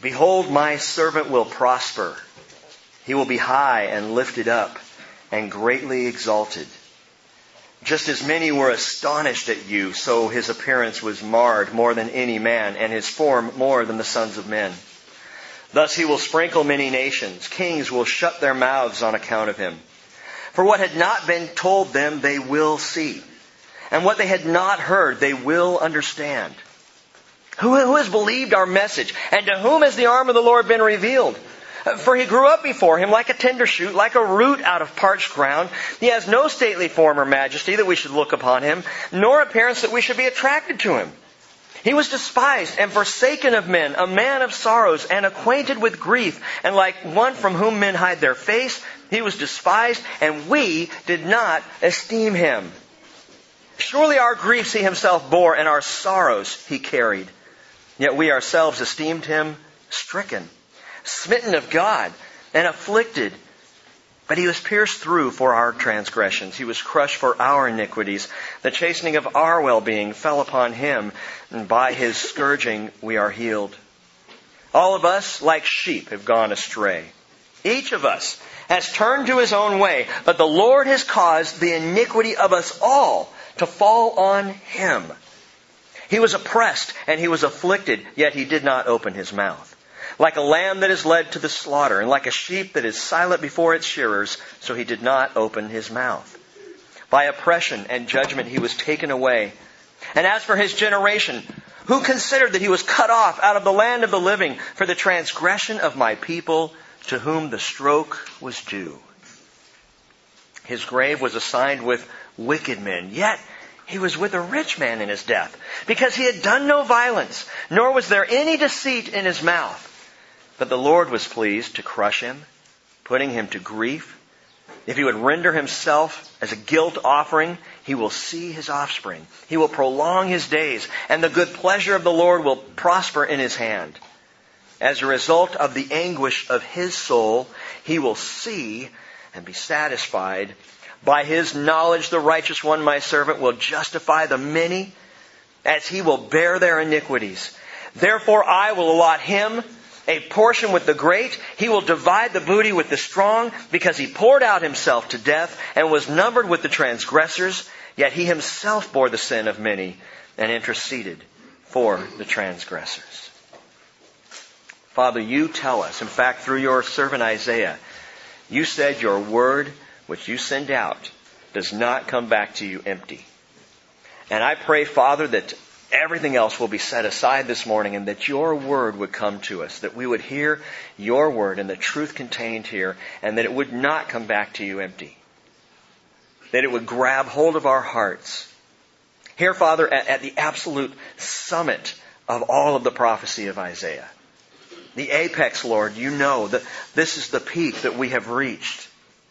Behold, my servant will prosper. He will be high and lifted up and greatly exalted. Just as many were astonished at you, so his appearance was marred more than any man, and his form more than the sons of men. Thus he will sprinkle many nations. Kings will shut their mouths on account of him. For what had not been told them, they will see. And what they had not heard, they will understand. Who has believed our message? And to whom has the arm of the Lord been revealed? For he grew up before him like a tender shoot, like a root out of parched ground. He has no stately form or majesty that we should look upon him, nor appearance that we should be attracted to him. He was despised and forsaken of men, a man of sorrows and acquainted with grief, and like one from whom men hide their face, he was despised, and we did not esteem him. Surely our griefs he himself bore, and our sorrows he carried. Yet we ourselves esteemed him stricken, smitten of God, and afflicted. But he was pierced through for our transgressions. He was crushed for our iniquities. The chastening of our well-being fell upon him, and by his scourging we are healed. All of us, like sheep, have gone astray. Each of us has turned to his own way, but the Lord has caused the iniquity of us all to fall on him. He was oppressed and he was afflicted, yet he did not open his mouth. Like a lamb that is led to the slaughter, and like a sheep that is silent before its shearers, so he did not open his mouth. By oppression and judgment he was taken away. And as for his generation, who considered that he was cut off out of the land of the living for the transgression of my people, to whom the stroke was due? His grave was assigned with wicked men, yet he was with a rich man in his death, because he had done no violence, nor was there any deceit in his mouth. But the Lord was pleased to crush him, putting him to grief. If he would render himself as a guilt offering, he will see his offspring. He will prolong his days, and the good pleasure of the Lord will prosper in his hand. As a result of the anguish of his soul, he will see and be satisfied. By his knowledge, the righteous one, my servant, will justify the many, as he will bear their iniquities. Therefore I will allot him a portion with the great. He will divide the booty with the strong, because he poured out himself to death and was numbered with the transgressors. Yet he himself bore the sin of many and interceded for the transgressors. Father, you tell us, in fact, through your servant Isaiah, you said your word, which you send out, does not come back to you empty. And I pray, Father, that everything else will be set aside this morning, and that your word would come to us, that we would hear your word and the truth contained here, and that it would not come back to you empty. That it would grab hold of our hearts. Here, Father, at the absolute summit of all of the prophecy of Isaiah. The apex, Lord, you know that this is the peak that we have reached.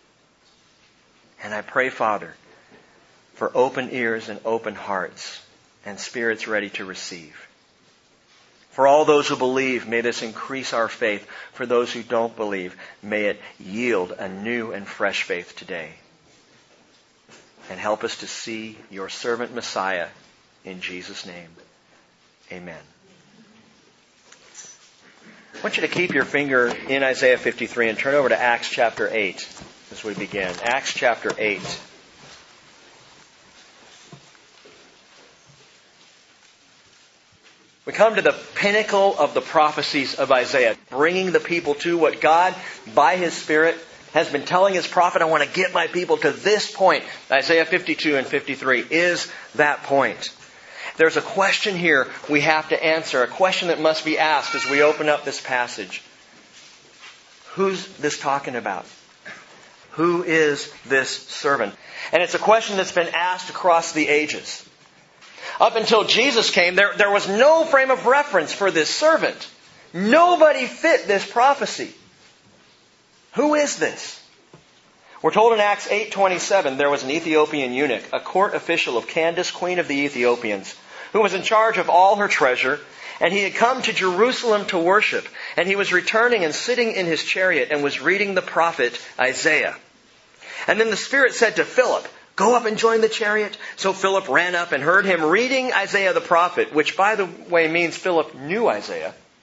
And I pray, Father, for open ears and open hearts and spirits ready to receive. For all those who believe, may this increase our faith. For those who don't believe, may it yield a new and fresh faith today. And help us to see your servant Messiah in Jesus' name. Amen. I want you to keep your finger in Isaiah 53 and turn over to Acts chapter 8 as we begin. Acts chapter 8. We come to the pinnacle of the prophecies of Isaiah, bringing the people to what God, by His Spirit, has been telling His prophet, I want to get my people to this point. Isaiah 52 and 53 is that point. There's a question here we have to answer, a question that must be asked as we open up this passage. Who's this talking about? Who is this servant? And it's a question that's been asked across the ages. Up until Jesus came, there was no frame of reference for this servant. Nobody fit this prophecy. Who is this? We're told in Acts 8:27 there was an Ethiopian eunuch, a court official of Candace, queen of the Ethiopians, who was in charge of all her treasure, and he had come to Jerusalem to worship, and he was returning and sitting in his chariot and was reading the prophet Isaiah. And then the Spirit said to Philip, go up and join the chariot. So Philip ran up and heard him reading Isaiah the prophet, which by the way means Philip knew Isaiah.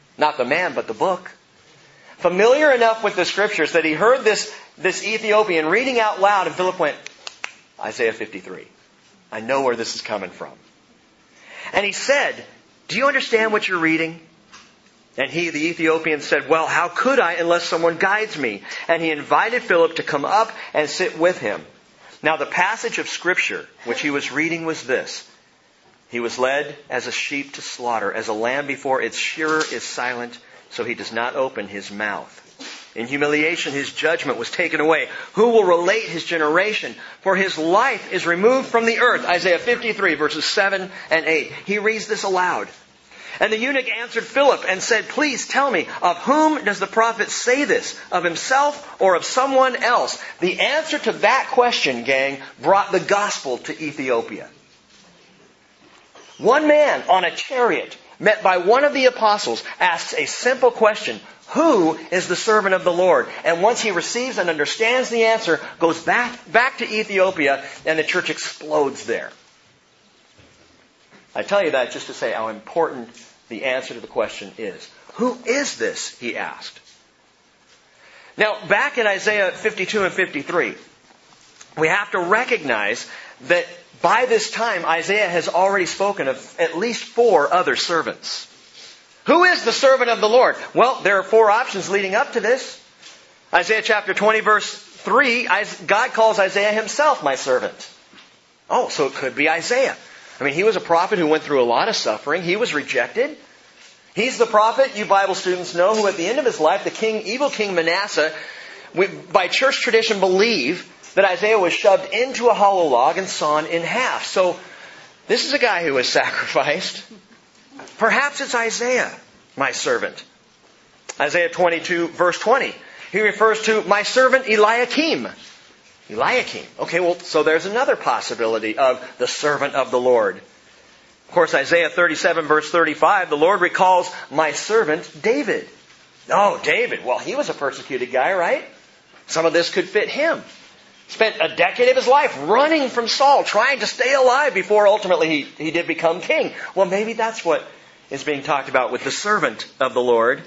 Not the man, but the book. Familiar enough with the Scriptures that he heard this Ethiopian reading out loud, and Philip went, Isaiah 53. I know where this is coming from. And he said, do you understand what you're reading? And he, the Ethiopian, said, well, how could I unless someone guides me? And he invited Philip to come up and sit with him. Now the passage of Scripture which he was reading was this. He was led as a sheep to slaughter, as a lamb before its shearer is silent, so he does not open his mouth. In humiliation his judgment was taken away. Who will relate his generation? For his life is removed from the earth. Isaiah 53 verses 7 and 8. He reads this aloud. And the eunuch answered Philip and said, please tell me, of whom does the prophet say this? Of himself or of someone else? The answer to that question, gang, brought the gospel to Ethiopia. One man on a chariot, met by one of the apostles, asks a simple question. Who is the servant of the Lord? And once he receives and understands the answer, goes back to Ethiopia, and the church explodes there. I tell you that just to say how important the answer to the question is. Who is this? He asked. Now, back in Isaiah 52 and 53, we have to recognize that by this time, Isaiah has already spoken of at least 4 other servants. Who is the servant of the Lord? Well, there are 4 options leading up to this. Isaiah chapter 20 verse 3, God calls Isaiah himself my servant. Oh, so it could be Isaiah. I mean, he was a prophet who went through a lot of suffering. He was rejected. He's the prophet, you Bible students know, who at the end of his life, evil king Manasseh, by church tradition believe that Isaiah was shoved into a hollow log and sawn in half. So, this is a guy who was sacrificed. Perhaps it's Isaiah, my servant. Isaiah 22 verse 20. He refers to my servant Eliakim. Eliakim. Okay, well, so there's another possibility of the servant of the Lord. Of course, Isaiah 37 verse 35, the Lord recalls my servant David. Oh, David. Well, he was a persecuted guy, right? Some of this could fit him. Spent a decade of his life running from Saul, trying to stay alive before ultimately he did become king. Well, maybe that's what is being talked about with the servant of the Lord.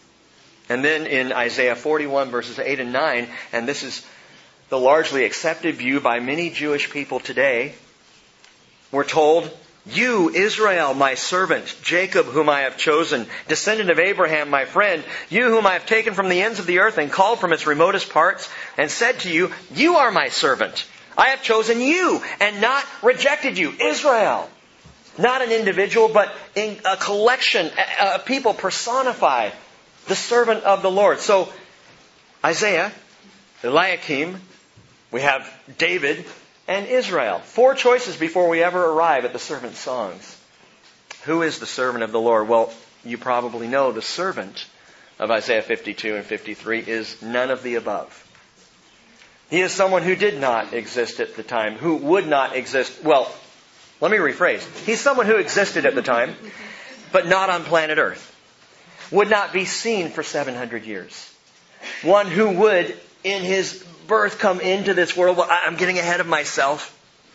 And then in Isaiah 41 verses 8 and 9, and this is the largely accepted view by many Jewish people today, we're told, you, Israel, my servant, Jacob, whom I have chosen, descendant of Abraham, my friend, you whom I have taken from the ends of the earth and called from its remotest parts, and said to you, you are my servant. I have chosen you and not rejected you. Israel. Not an individual, but in a collection of people personify the servant of the Lord. So, Isaiah, Eliakim, we have David, and Israel. 4 choices before we ever arrive at the servant songs. Who is the servant of the Lord? Well, you probably know the servant of Isaiah 52 and 53 is none of the above. He is someone who did not exist at the time, who would not exist. Well, let me rephrase. He's someone who existed at the time, but not on planet Earth. Would not be seen for 700 years. One who would, in his birth, come into this world. Well, I'm getting ahead of myself.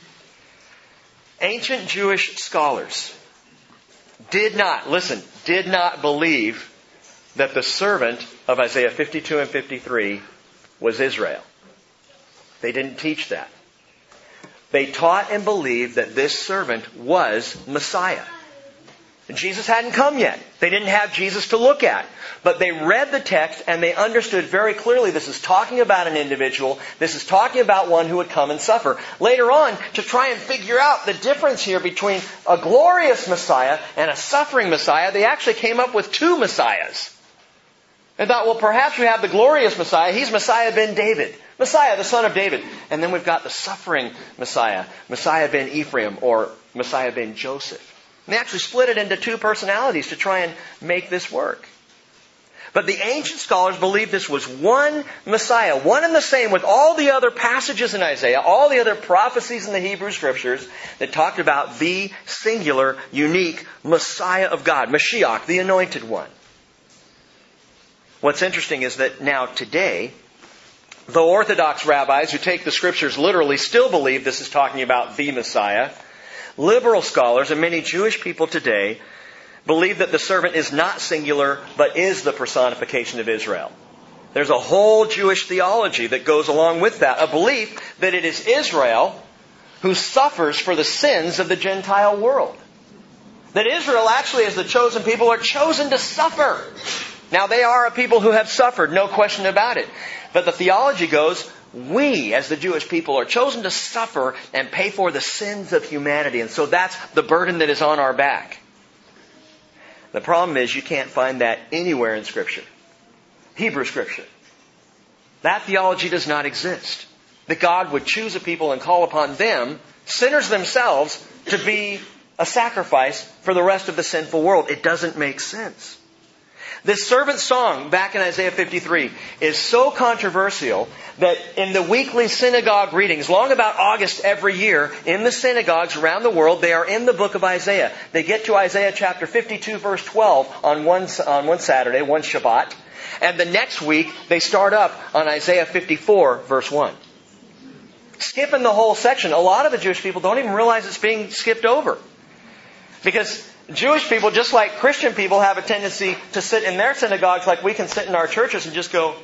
Ancient Jewish scholars did not believe that the servant of Isaiah 52 and 53 was Israel. They didn't teach that. They taught and believed that this servant was Messiah. Jesus hadn't come yet. They didn't have Jesus to look at. But they read the text and they understood very clearly this is talking about an individual. This is talking about one who would come and suffer. Later on, to try and figure out the difference here between a glorious Messiah and a suffering Messiah, they actually came up with 2 Messiahs. They thought, well, perhaps we have the glorious Messiah. He's Messiah ben David. Messiah, the son of David. And then we've got the suffering Messiah. Messiah ben Ephraim or Messiah ben Joseph. And they actually split it into 2 personalities to try and make this work. But the ancient scholars believed this was one Messiah, one and the same with all the other passages in Isaiah, all the other prophecies in the Hebrew Scriptures that talked about the singular, unique Messiah of God, Mashiach, the Anointed One. What's interesting is that now today, though Orthodox rabbis who take the Scriptures literally still believe this is talking about the Messiah, liberal scholars and many Jewish people today believe that the servant is not singular, but is the personification of Israel. There's a whole Jewish theology that goes along with that. A belief that it is Israel who suffers for the sins of the Gentile world. That Israel actually, as the chosen people, are chosen to suffer. Now, they are a people who have suffered, no question about it. But the theology goes, we, as the Jewish people, are chosen to suffer and pay for the sins of humanity. And so that's the burden that is on our back. The problem is you can't find that anywhere in Scripture. Hebrew Scripture. That theology does not exist. That God would choose a people and call upon them, sinners themselves, to be a sacrifice for the rest of the sinful world. It doesn't make sense. This servant song back in Isaiah 53 is so controversial that in the weekly synagogue readings, long about August every year, in the synagogues around the world, they are in the book of Isaiah. They get to Isaiah chapter 52 verse 12 on one Saturday, one Shabbat. And the next week, they start up on Isaiah 54 verse 1. Skipping the whole section. A lot of the Jewish people don't even realize it's being skipped over. Because Jewish people, just like Christian people, have a tendency to sit in their synagogues like we can sit in our churches and just go,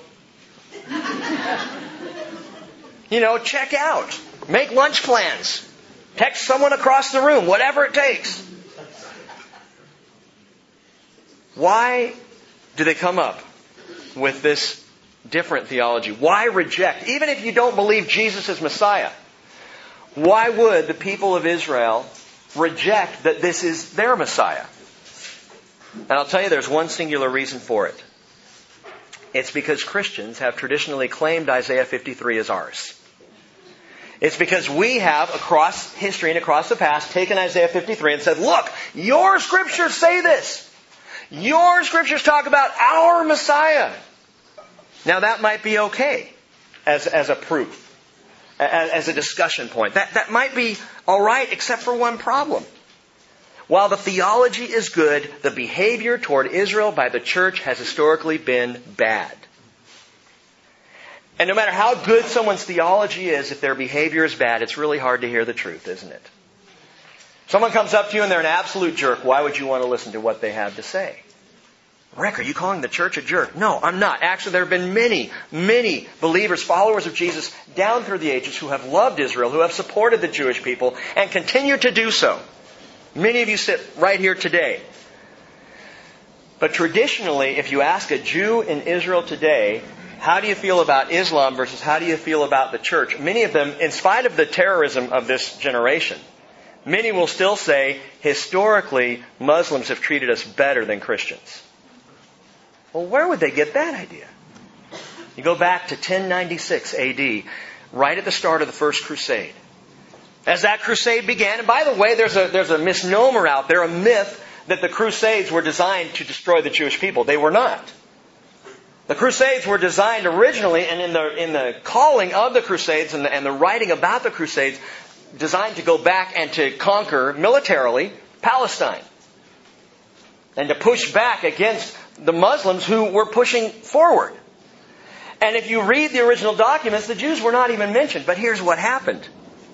check out. Make lunch plans. Text someone across the room. Whatever it takes. Why do they come up with this different theology? Why reject? Even if you don't believe Jesus is Messiah, why would the people of Israel reject that this is their Messiah? And I'll tell you, there's one singular reason for it. It's because Christians have traditionally claimed Isaiah 53 as ours. It's because we have, across history and across the past, taken Isaiah 53 and said, look, your Scriptures say this. Your Scriptures talk about our Messiah. Now that might be okay as a proof, as a discussion point. That might be all right, except for one problem. While the theology is good, the behavior toward Israel by the church has historically been bad. And no matter how good someone's theology is, if their behavior is bad, it's really hard to hear the truth, isn't it? Someone comes up to you and they're an absolute jerk. Why would you want to listen to what they have to say? Rick, are you calling the church a jerk? No, I'm not. Actually, there have been many, many believers, followers of Jesus down through the ages who have loved Israel, who have supported the Jewish people, and continue to do so. Many of you sit right here today. But traditionally, if you ask a Jew in Israel today, how do you feel about Islam versus how do you feel about the church? Many of them, in spite of the terrorism of this generation, many will still say, historically, Muslims have treated us better than Christians. Well, where would they get that idea? You go back to 1096 AD, right at the start of the First Crusade. As that crusade began, and by the way, there's a misnomer out there, a myth, that the Crusades were designed to destroy the Jewish people. They were not. The Crusades were designed originally, and in the calling of the Crusades and the writing about the Crusades, designed to go back and to conquer militarily Palestine. And to push back against the Muslims who were pushing forward. And if you read the original documents, the Jews were not even mentioned. But here's what happened.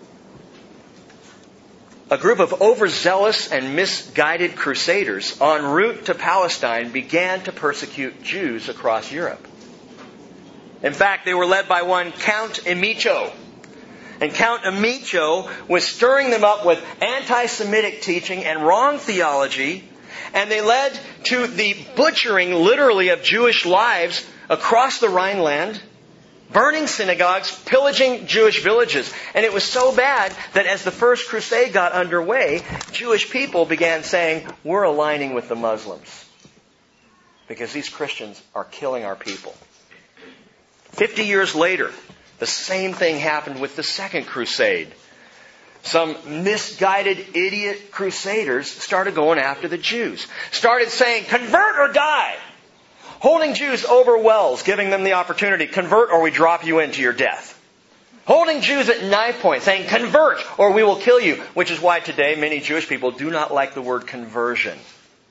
A group of overzealous and misguided crusaders en route to Palestine began to persecute Jews across Europe. In fact, they were led by one Count Emicho. And Count Emicho was stirring them up with anti-Semitic teaching and wrong theology. And they led to the butchering, literally, of Jewish lives across the Rhineland, burning synagogues, pillaging Jewish villages. And it was so bad that as the First Crusade got underway, Jewish people began saying, we're aligning with the Muslims because these Christians are killing our people. 50 years later, the same thing happened with the Second Crusade. Some misguided idiot crusaders started going after the Jews. Started saying, convert or die. Holding Jews over wells, giving them the opportunity, convert or we drop you into your death. Holding Jews at knife point, saying, convert or we will kill you. Which is why today many Jewish people do not like the word conversion.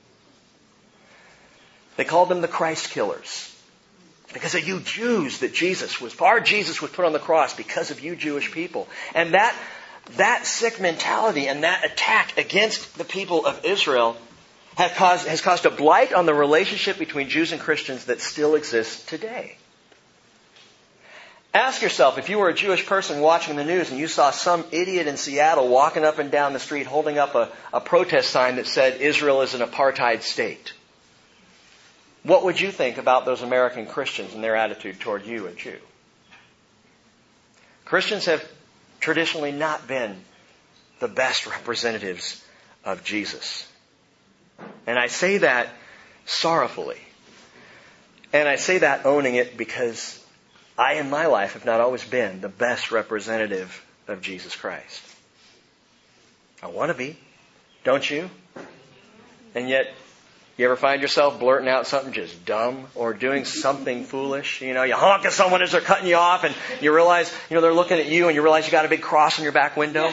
They called them the Christ killers. Because of you Jews our Jesus was put on the cross because of you Jewish people. And that sick mentality and that attack against the people of Israel has caused a blight on the relationship between Jews and Christians that still exists today. Ask yourself, if you were a Jewish person watching the news and you saw some idiot in Seattle walking up and down the street holding up a protest sign that said Israel is an apartheid state, what would you think about those American Christians and their attitude toward you, a Jew? Christians have traditionally not been the best representatives of Jesus. And I say that sorrowfully. And I say that owning it because I, in my life, have not always been the best representative of Jesus Christ. I want to be. Don't you? And yet, you ever find yourself blurting out something just dumb or doing something foolish? You honk at someone as they're cutting you off and you realize, they're looking at you and you realize you got a big cross on your back window.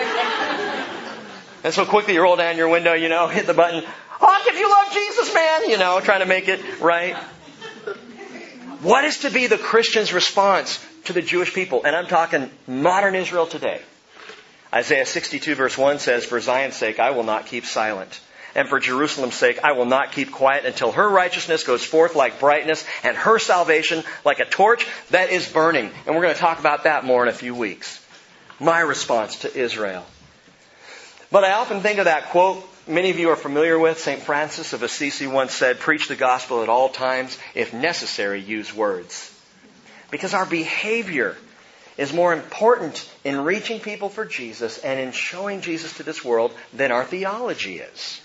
And so quickly you roll down your window, hit the button. Honk if you love Jesus, man, trying to make it right. What is to be the Christian's response to the Jewish people? And I'm talking modern Israel today. Isaiah 62 verse 1 says, "For Zion's sake I will not keep silent. And for Jerusalem's sake I will not keep quiet until her righteousness goes forth like brightness and her salvation like a torch that is burning." And we're going to talk about that more in a few weeks. My response to Israel. But I often think of that quote many of you are familiar with. St. Francis of Assisi once said, "Preach the gospel at all times. If necessary, use words." Because our behavior is more important in reaching people for Jesus and in showing Jesus to this world than our theology is.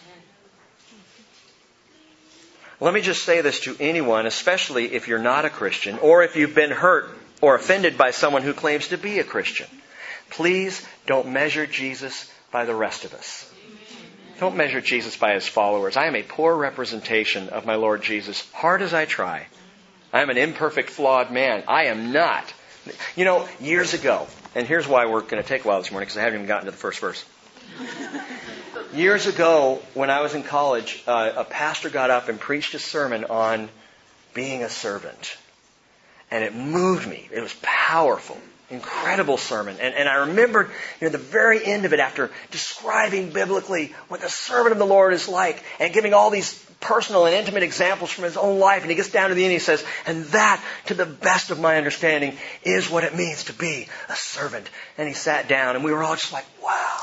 Let me just say this to anyone, especially if you're not a Christian, or if you've been hurt or offended by someone who claims to be a Christian. Please don't measure Jesus by the rest of us. Don't measure Jesus by His followers. I am a poor representation of my Lord Jesus, hard as I try. I am an imperfect, flawed man. I am not. Years ago, and here's why we're going to take a while this morning, because I haven't even gotten to the first verse. Years ago, when I was in college, a pastor got up and preached a sermon on being a servant. And it moved me. It was powerful. Incredible sermon. And I remembered the very end of it, after describing biblically what the servant of the Lord is like and giving all these personal and intimate examples from his own life. And he gets down to the end and he says, "And that, to the best of my understanding, is what it means to be a servant." And he sat down and we were all just like, wow.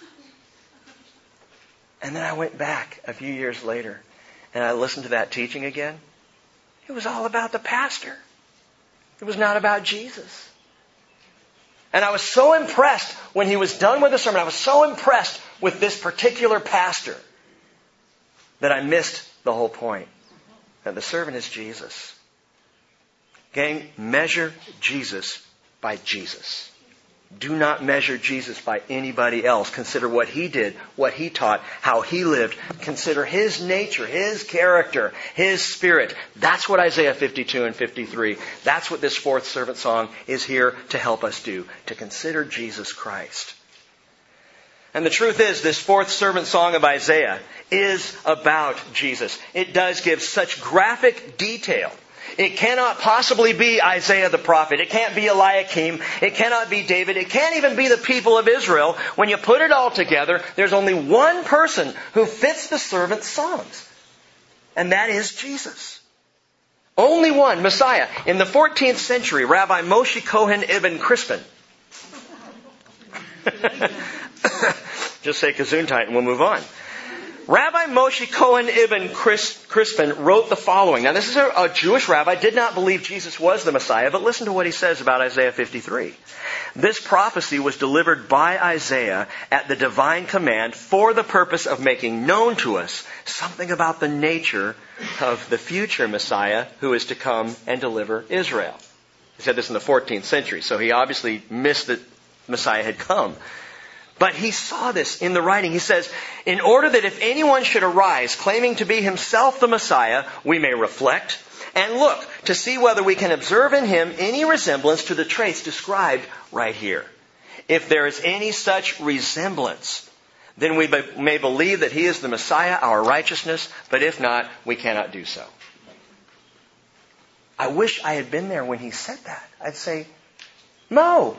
And then I went back a few years later and I listened to that teaching again. It was all about the pastor. It was not about Jesus. And I was so impressed when he was done with the sermon. I was so impressed with this particular pastor that I missed the whole point. That the servant is Jesus. Gang, measure Jesus by Jesus. Do not measure Jesus by anybody else. Consider what He did, what He taught, how He lived. Consider His nature, His character, His spirit. That's what Isaiah 52 and 53, that's what this fourth servant song is here to help us do. To consider Jesus Christ. And the truth is, this fourth servant song of Isaiah is about Jesus. It does give such graphic detail. It cannot possibly be Isaiah the prophet. It can't be Eliakim. It cannot be David. It can't even be the people of Israel. When you put it all together, there's only one person who fits the servant's songs. And that is Jesus. Only one, Messiah. In the 14th century, Rabbi Moshe Cohen Ibn Crispin. Just say Gesundheit and we'll move on. Rabbi Moshe Cohen Ibn Crispin wrote the following. Now this is a Jewish rabbi, did not believe Jesus was the Messiah, but listen to what he says about Isaiah 53. "This prophecy was delivered by Isaiah at the divine command for the purpose of making known to us something about the nature of the future Messiah who is to come and deliver Israel." He said this in the 14th century, so he obviously missed that Messiah had come. But he saw this in the writing. He says, "In order that if anyone should arise claiming to be himself the Messiah, we may reflect and look to see whether we can observe in him any resemblance to the traits described right here. If there is any such resemblance, then we may believe that he is the Messiah, our righteousness, but if not, we cannot do so." I wish I had been there when he said that. I'd say, "Mo,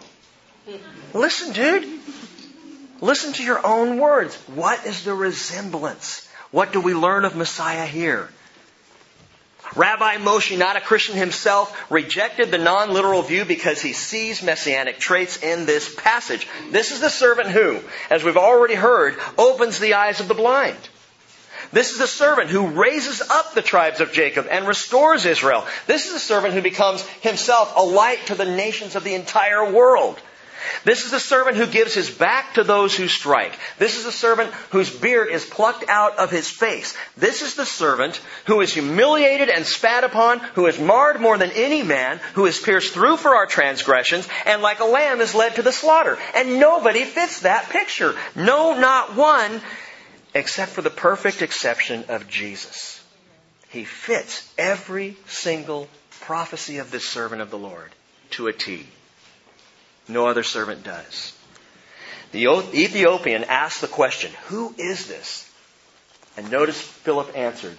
listen, dude. Listen to your own words. What is the resemblance? What do we learn of Messiah here? Rabbi Moshe, not a Christian himself, rejected the non-literal view because he sees messianic traits in this passage. This is the servant who, as we've already heard, opens the eyes of the blind. This is the servant who raises up the tribes of Jacob and restores Israel. This is the servant who becomes himself a light to the nations of the entire world. This is the servant who gives his back to those who strike. This is the servant whose beard is plucked out of his face. This is the servant who is humiliated and spat upon, who is marred more than any man, who is pierced through for our transgressions, and like a lamb is led to the slaughter. And nobody fits that picture. No, not one, except for the perfect exception of Jesus. He fits every single prophecy of this servant of the Lord to a T. No other servant does. The Ethiopian asked the question, who is this? And notice Philip answered.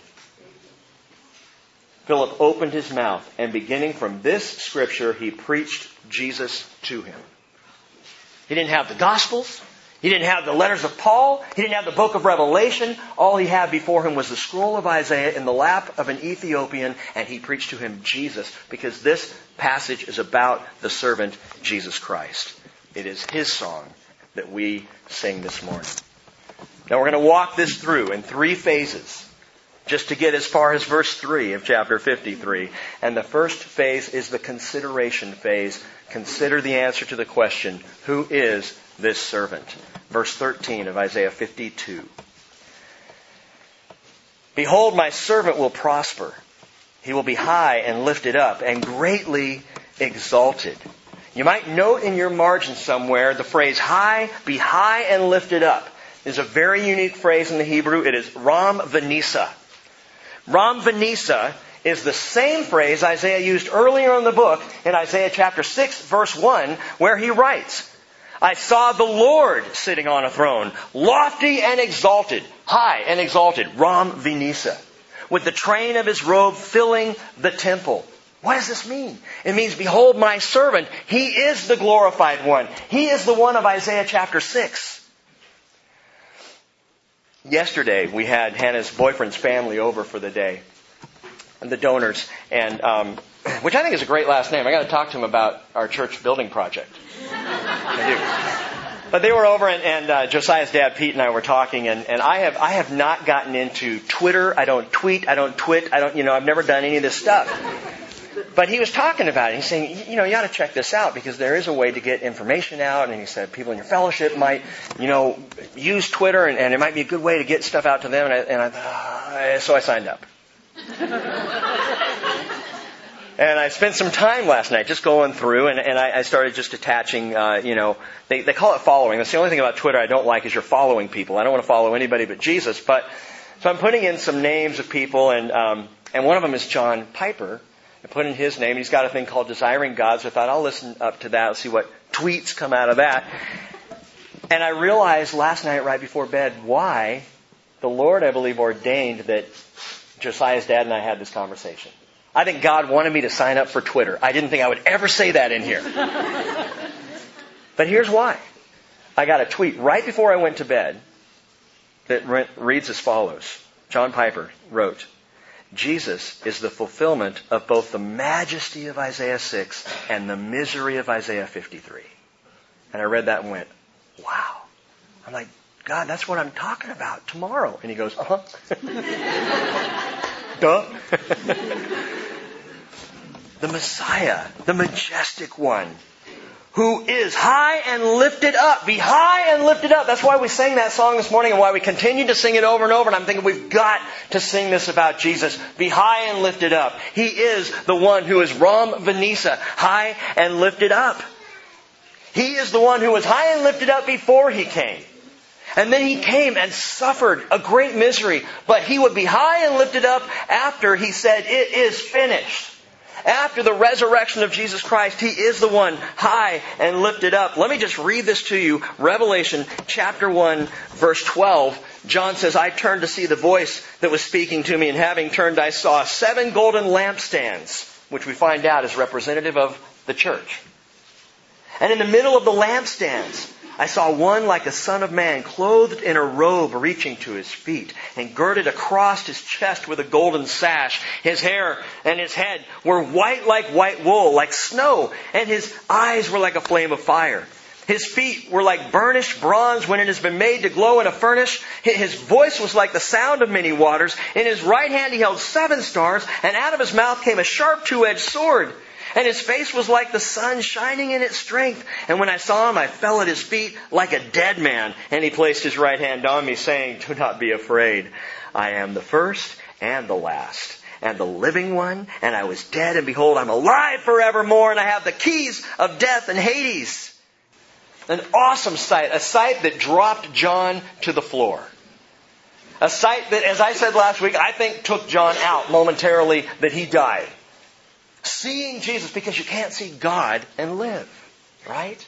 Philip opened his mouth, and beginning from this scripture, he preached Jesus to him. He didn't have the Gospels. He didn't have the letters of Paul. He didn't have the book of Revelation. All he had before him was the scroll of Isaiah in the lap of an Ethiopian, and he preached to him Jesus, because this passage is about the servant Jesus Christ. It is his song that we sing this morning. Now we're going to walk this through in 3 phases, just to get as far as verse 3 of chapter 53. And the first phase is the consideration phase. Consider the answer to the question, who is this servant? Verse 13 of Isaiah 52. Behold, my servant will prosper. He will be high and lifted up and greatly exalted. You might note in your margin somewhere the phrase be high and lifted up. Is a very unique phrase in the Hebrew. It is Ram Vanisa. Ram Vanisa is the same phrase Isaiah used earlier in the book in Isaiah chapter 6 verse 1, where he writes, I saw the Lord sitting on a throne, lofty and exalted, high and exalted, Ram Vanisa, with the train of his robe filling the temple. What does this mean? It means, behold my servant. He is the glorified one. He is the one of Isaiah chapter 6. Yesterday, we had Hannah's boyfriend's family over for the day, and the donors, and which I think is a great last name. I got to talk to him about our church building project. I do. But they were over, and Josiah's dad, Pete, and I were talking, and I have not gotten into Twitter. I don't tweet. I don't twit. I've never done any of this stuff. But he was talking about it. He's saying, you ought to check this out, because there is a way to get information out. And he said people in your fellowship might, use Twitter, and it might be a good way to get stuff out to them. So I signed up. And I spent some time last night just going through, and I started just attaching, they call it following. That's the only thing about Twitter I don't like, is you're following people. I don't want to follow anybody but Jesus. So I'm putting in some names of people, and one of them is John Piper. I put in his name. He's got a thing called Desiring God, so I thought I'll listen up to that, see what tweets come out of that. And I realized last night right before bed why the Lord, I believe, ordained that Josiah's dad and I had this conversation. I think God wanted me to sign up for Twitter. I didn't think I would ever say that in here. But here's why. I got a tweet right before I went to bed that reads as follows. John Piper wrote, Jesus is the fulfillment of both the majesty of Isaiah 6 and the misery of Isaiah 53. And I read that and went, wow. I'm like, God, that's what I'm talking about tomorrow. And he goes, uh-huh. Duh. The Messiah, the majestic one, who is high and lifted up. Be high and lifted up. That's why we sang that song this morning, and why we continue to sing it over and over. And I'm thinking we've got to sing this about Jesus. Be high and lifted up. He is the one who is Ram Vanisa, high and lifted up. He is the one who was high and lifted up before He came. And then He came and suffered a great misery. But He would be high and lifted up after He said, it is finished. After the resurrection of Jesus Christ, He is the one high and lifted up. Let me just read this to you. Revelation chapter 1, verse 12. John says, I turned to see the voice that was speaking to me, and having turned, I saw 7 golden lampstands, which we find out is representative of the church. And in the middle of the lampstands, I saw one like a son of man, clothed in a robe reaching to his feet, and girded across his chest with a golden sash. His hair and his head were white like white wool, like snow, and his eyes were like a flame of fire. His feet were like burnished bronze when it has been made to glow in a furnace. His voice was like the sound of many waters. In his right hand he held 7 stars, and out of his mouth came a sharp 2-edged sword. And his face was like the sun shining in its strength. And when I saw him, I fell at his feet like a dead man. And he placed his right hand on me, saying, "Do not be afraid. I am the first and the last, and the living one. And I was dead, and behold, I'm alive forevermore, and I have the keys of death and Hades." An awesome sight, a sight that dropped John to the floor. A sight that, as I said last week, I think took John out momentarily, that he died. Seeing Jesus, because you can't see God and live, right?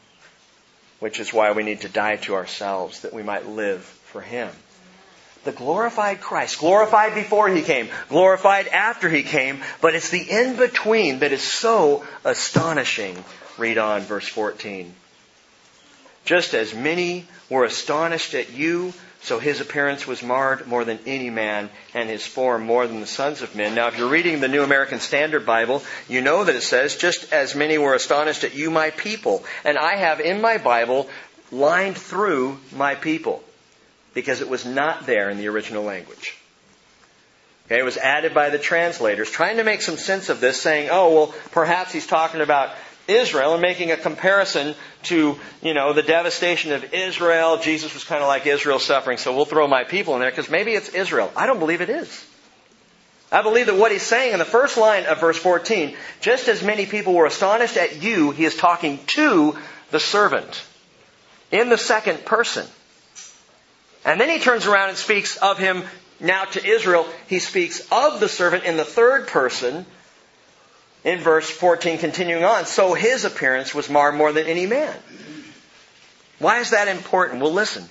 Which is why we need to die to ourselves, that we might live for Him. The glorified Christ, glorified before He came, glorified after He came, but it's the in-between that is so astonishing. Read on, verse 14. Just as many were astonished at you, so His appearance was marred more than any man, and His form more than the sons of men. Now, if you're reading the New American Standard Bible, you know that it says, just as many were astonished at you, my people. And I have in my Bible lined through my people, because it was not there in the original language. Okay, it was added by the translators, trying to make some sense of this, saying, oh, well, perhaps he's talking about Israel and making a comparison to, the devastation of Israel. Jesus was kind of like Israel suffering, so we'll throw my people in there because maybe it's Israel. I don't believe it is. I believe that what he's saying in the first line of verse 14, just as many people were astonished at you, he is talking to the servant in the second person. And then he turns around and speaks of him now to Israel. He speaks of the servant in the third person. In verse 14, continuing on, so his appearance was marred more than any man. Why is that important? Well, listen.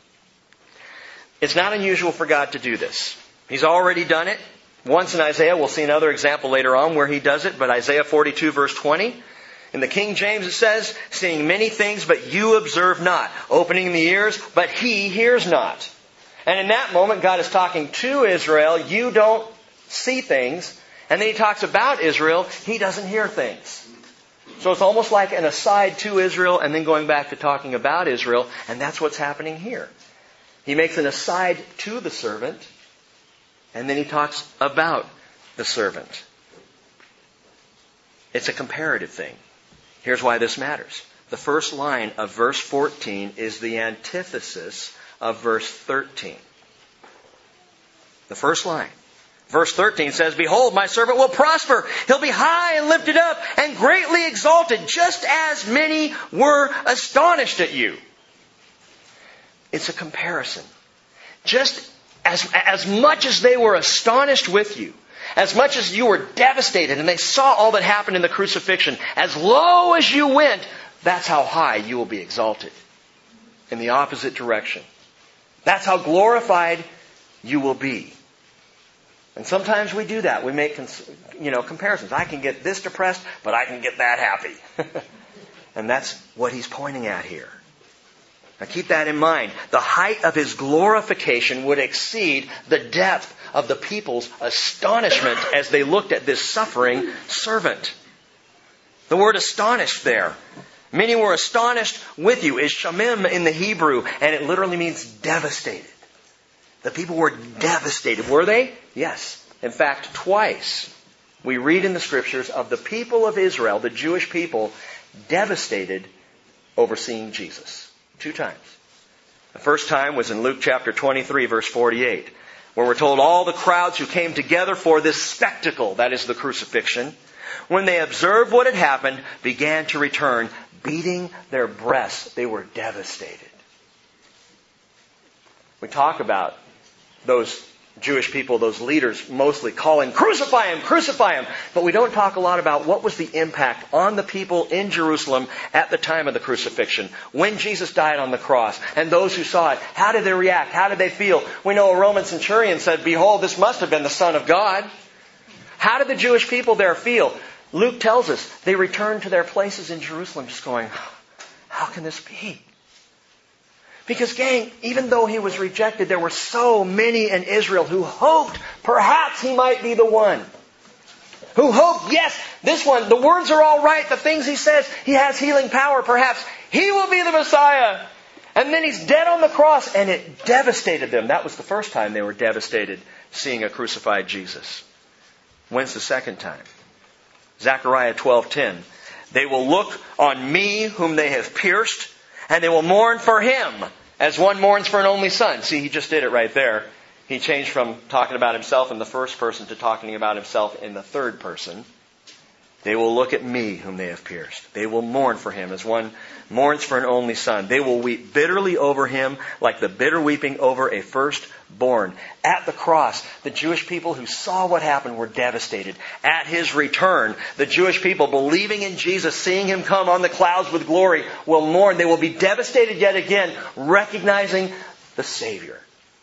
It's not unusual for God to do this. He's already done it. Once in Isaiah, we'll see another example later on where He does it, but Isaiah 42 verse 20. In the King James it says, seeing many things, but you observe not. Opening the ears, but He hears not. And in that moment, God is talking to Israel. You don't see things. And then He talks about Israel. He doesn't hear things. So it's almost like an aside to Israel and then going back to talking about Israel. And that's what's happening here. He makes an aside to the servant. And then He talks about the servant. It's a comparative thing. Here's why this matters. The first line of verse 14 is the antithesis of verse 13. The first line. Verse 13 says, behold, my servant will prosper. He'll be high and lifted up and greatly exalted, just as many were astonished at you. It's a comparison. Just as much as they were astonished with you, as much as you were devastated and they saw all that happened in the crucifixion, as low as you went, that's how high you will be exalted. In the opposite direction. That's how glorified you will be. And sometimes we do that. We make, comparisons. I can get this depressed, but I can get that happy. And that's what He's pointing at here. Now keep that in mind. The height of His glorification would exceed the depth of the people's astonishment as they looked at this suffering servant. The word astonished there. Many were astonished with you is shamim in the Hebrew, and it literally means devastated. The people were devastated. Were they? Yes. In fact, twice we read in the Scriptures of the people of Israel, the Jewish people, devastated over seeing Jesus. 2 times. The first time was in Luke chapter 23, verse 48, where we're told all the crowds who came together for this spectacle, that is the crucifixion, when they observed what had happened, began to return, beating their breasts. They were devastated. We talk about those Jewish people, those leaders mostly calling, crucify Him, crucify Him. But we don't talk a lot about what was the impact on the people in Jerusalem at the time of the crucifixion. When Jesus died on the cross and those who saw it, how did they react? How did they feel? We know a Roman centurion said, behold, this must have been the Son of God. How did the Jewish people there feel? Luke tells us they returned to their places in Jerusalem just going, how can this be? Because, gang, even though he was rejected, there were so many in Israel who hoped perhaps he might be the one. Who hoped, yes, this one, the words are all right, the things he says, he has healing power, perhaps he will be the Messiah. And then he's dead on the cross, and it devastated them. That was the first time they were devastated seeing a crucified Jesus. When's the second time? Zechariah 12:10. They will look on me whom they have pierced, and they will mourn for him as one mourns for an only son. See, he just did it right there. He changed from talking about himself in the first person to talking about himself in the third person. They will look at me whom they have pierced. They will mourn for him as one mourns for an only son. They will weep bitterly over him like the bitter weeping over a firstborn. At the cross, the Jewish people who saw what happened were devastated. At his return, the Jewish people believing in Jesus, seeing him come on the clouds with glory, will mourn. They will be devastated yet again, recognizing the Savior.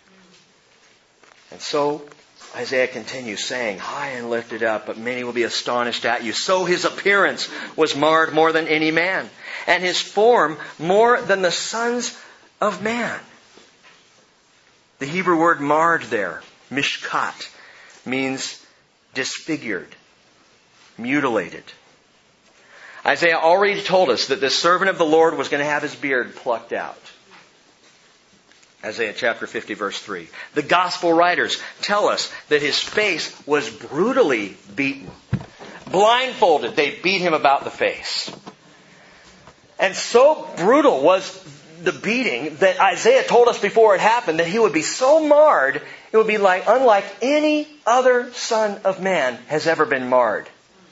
And so Isaiah continues saying, high and lifted up, but many will be astonished at you. So his appearance was marred more than any man, and his form more than the sons of man. The Hebrew word marred there, mishkat, means disfigured, mutilated. Isaiah already told us that this servant of the Lord was going to have his beard plucked out. Isaiah chapter 50 verse 3. The gospel writers tell us that his face was brutally beaten. Blindfolded, they beat him about the face. And so brutal was the beating that Isaiah told us before it happened that he would be so marred, it would be unlike any other son of man has ever been marred.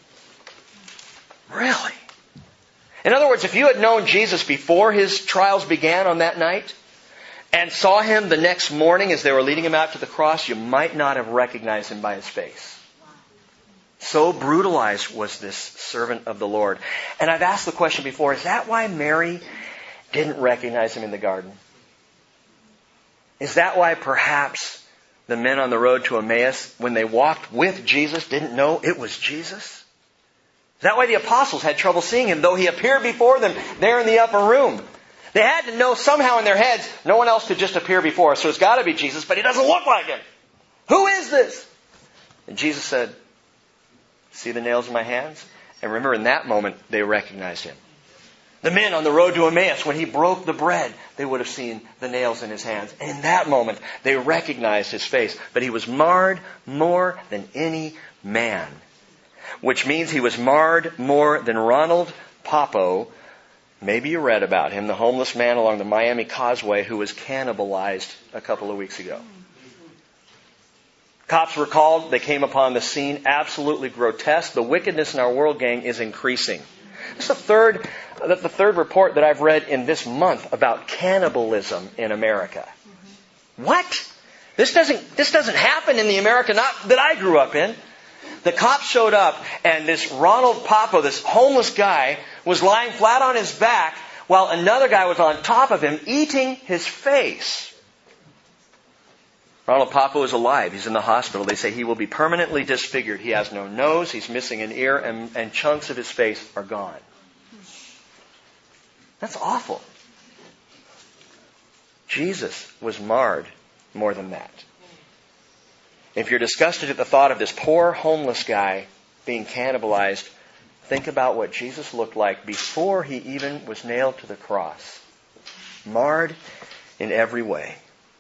Really? In other words, if you had known Jesus before his trials began on that night, and saw him the next morning as they were leading him out to the cross, you might not have recognized him by his face. So brutalized was this servant of the Lord. And I've asked the question before, is that why Mary didn't recognize him in the garden? Is that why perhaps the men on the road to Emmaus, when they walked with Jesus, didn't know it was Jesus? Is that why the apostles had trouble seeing him, though he appeared before them there in the upper room? They had to know somehow in their heads, no one else could just appear before us, so it's got to be Jesus, but he doesn't look like him. Who is this? And Jesus said, see the nails in my hands? And remember, in that moment, they recognized him. The men on the road to Emmaus, when he broke the bread, they would have seen the nails in his hands. And in that moment, they recognized his face. But he was marred more than any man. Which means he was marred more than Ronald Popo. Maybe you read about him, the homeless man along the Miami Causeway who was cannibalized a couple of weeks ago. Cops were called. They came upon the scene. Absolutely grotesque. The wickedness in our world, gang, is increasing. This is the third report that I've read in this month about cannibalism in America. What? This doesn't happen in the America that I grew up in. The cops showed up, and this Ronald Popo, this homeless guy, was lying flat on his back while another guy was on top of him eating his face. Ronald Popo is alive. He's in the hospital. They say he will be permanently disfigured. He has no nose. He's missing an ear, and chunks of his face are gone. That's awful. Jesus was marred more than that. If you're disgusted at the thought of this poor homeless guy being cannibalized, think about what Jesus looked like before he even was nailed to the cross. Marred in every way.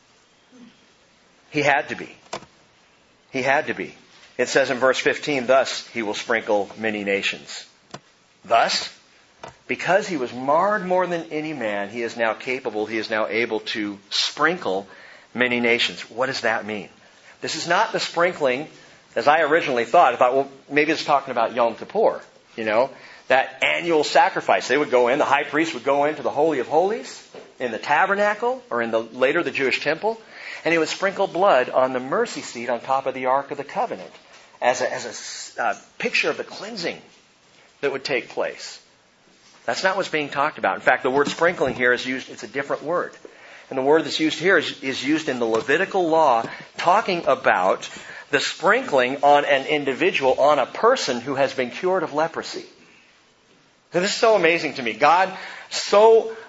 He had to be. He had to be. It says in verse 15, thus he will sprinkle many nations. Thus, because he was marred more than any man, he is now able to sprinkle many nations. What does that mean? This is not the sprinkling, as I originally thought. I thought, well, maybe it's talking about Yom Kippur. That annual sacrifice. They would go in, the high priest would go into the Holy of Holies, in the tabernacle, or later the Jewish temple, and he would sprinkle blood on the mercy seat on top of the Ark of the Covenant as a picture of the cleansing that would take place. That's not what's being talked about. In fact, the word sprinkling here is used, it's a different word. And the word that's used here is used in the Levitical law, talking about the sprinkling on an individual, on a person who has been cured of leprosy. Now, this is so amazing to me. God so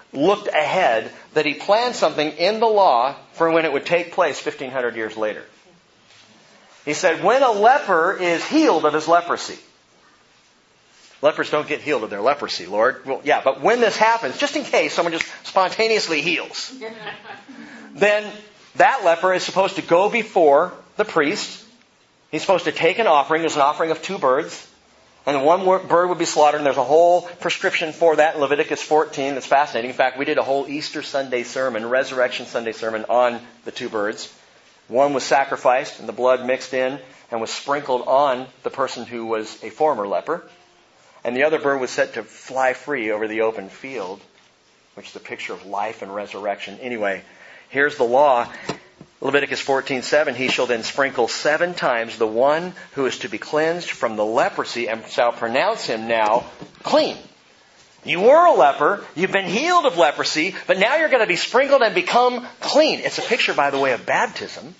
looked ahead, that he planned something in the law for when it would take place 1,500 years later. He said, when a leper is healed of his leprosy. Lepers don't get healed of their leprosy, Lord. Well, yeah, but when this happens, just in case someone just spontaneously heals, then that leper is supposed to go before the priest. He's supposed to take an offering. There's an offering of 2 birds. And one bird would be slaughtered, and there's a whole prescription for that in Leviticus 14 that's fascinating. In fact, we did a whole Easter Sunday sermon, Resurrection Sunday sermon on the 2 birds. One was sacrificed, and the blood mixed in and was sprinkled on the person who was a former leper. And the other bird was set to fly free over the open field, which is a picture of life and resurrection. Anyway, here's the law. Leviticus 14:7, he shall then sprinkle 7 times the one who is to be cleansed from the leprosy and shall pronounce him now clean. You were a leper, you've been healed of leprosy, but now you're going to be sprinkled and become clean. It's a picture, by the way, of baptism.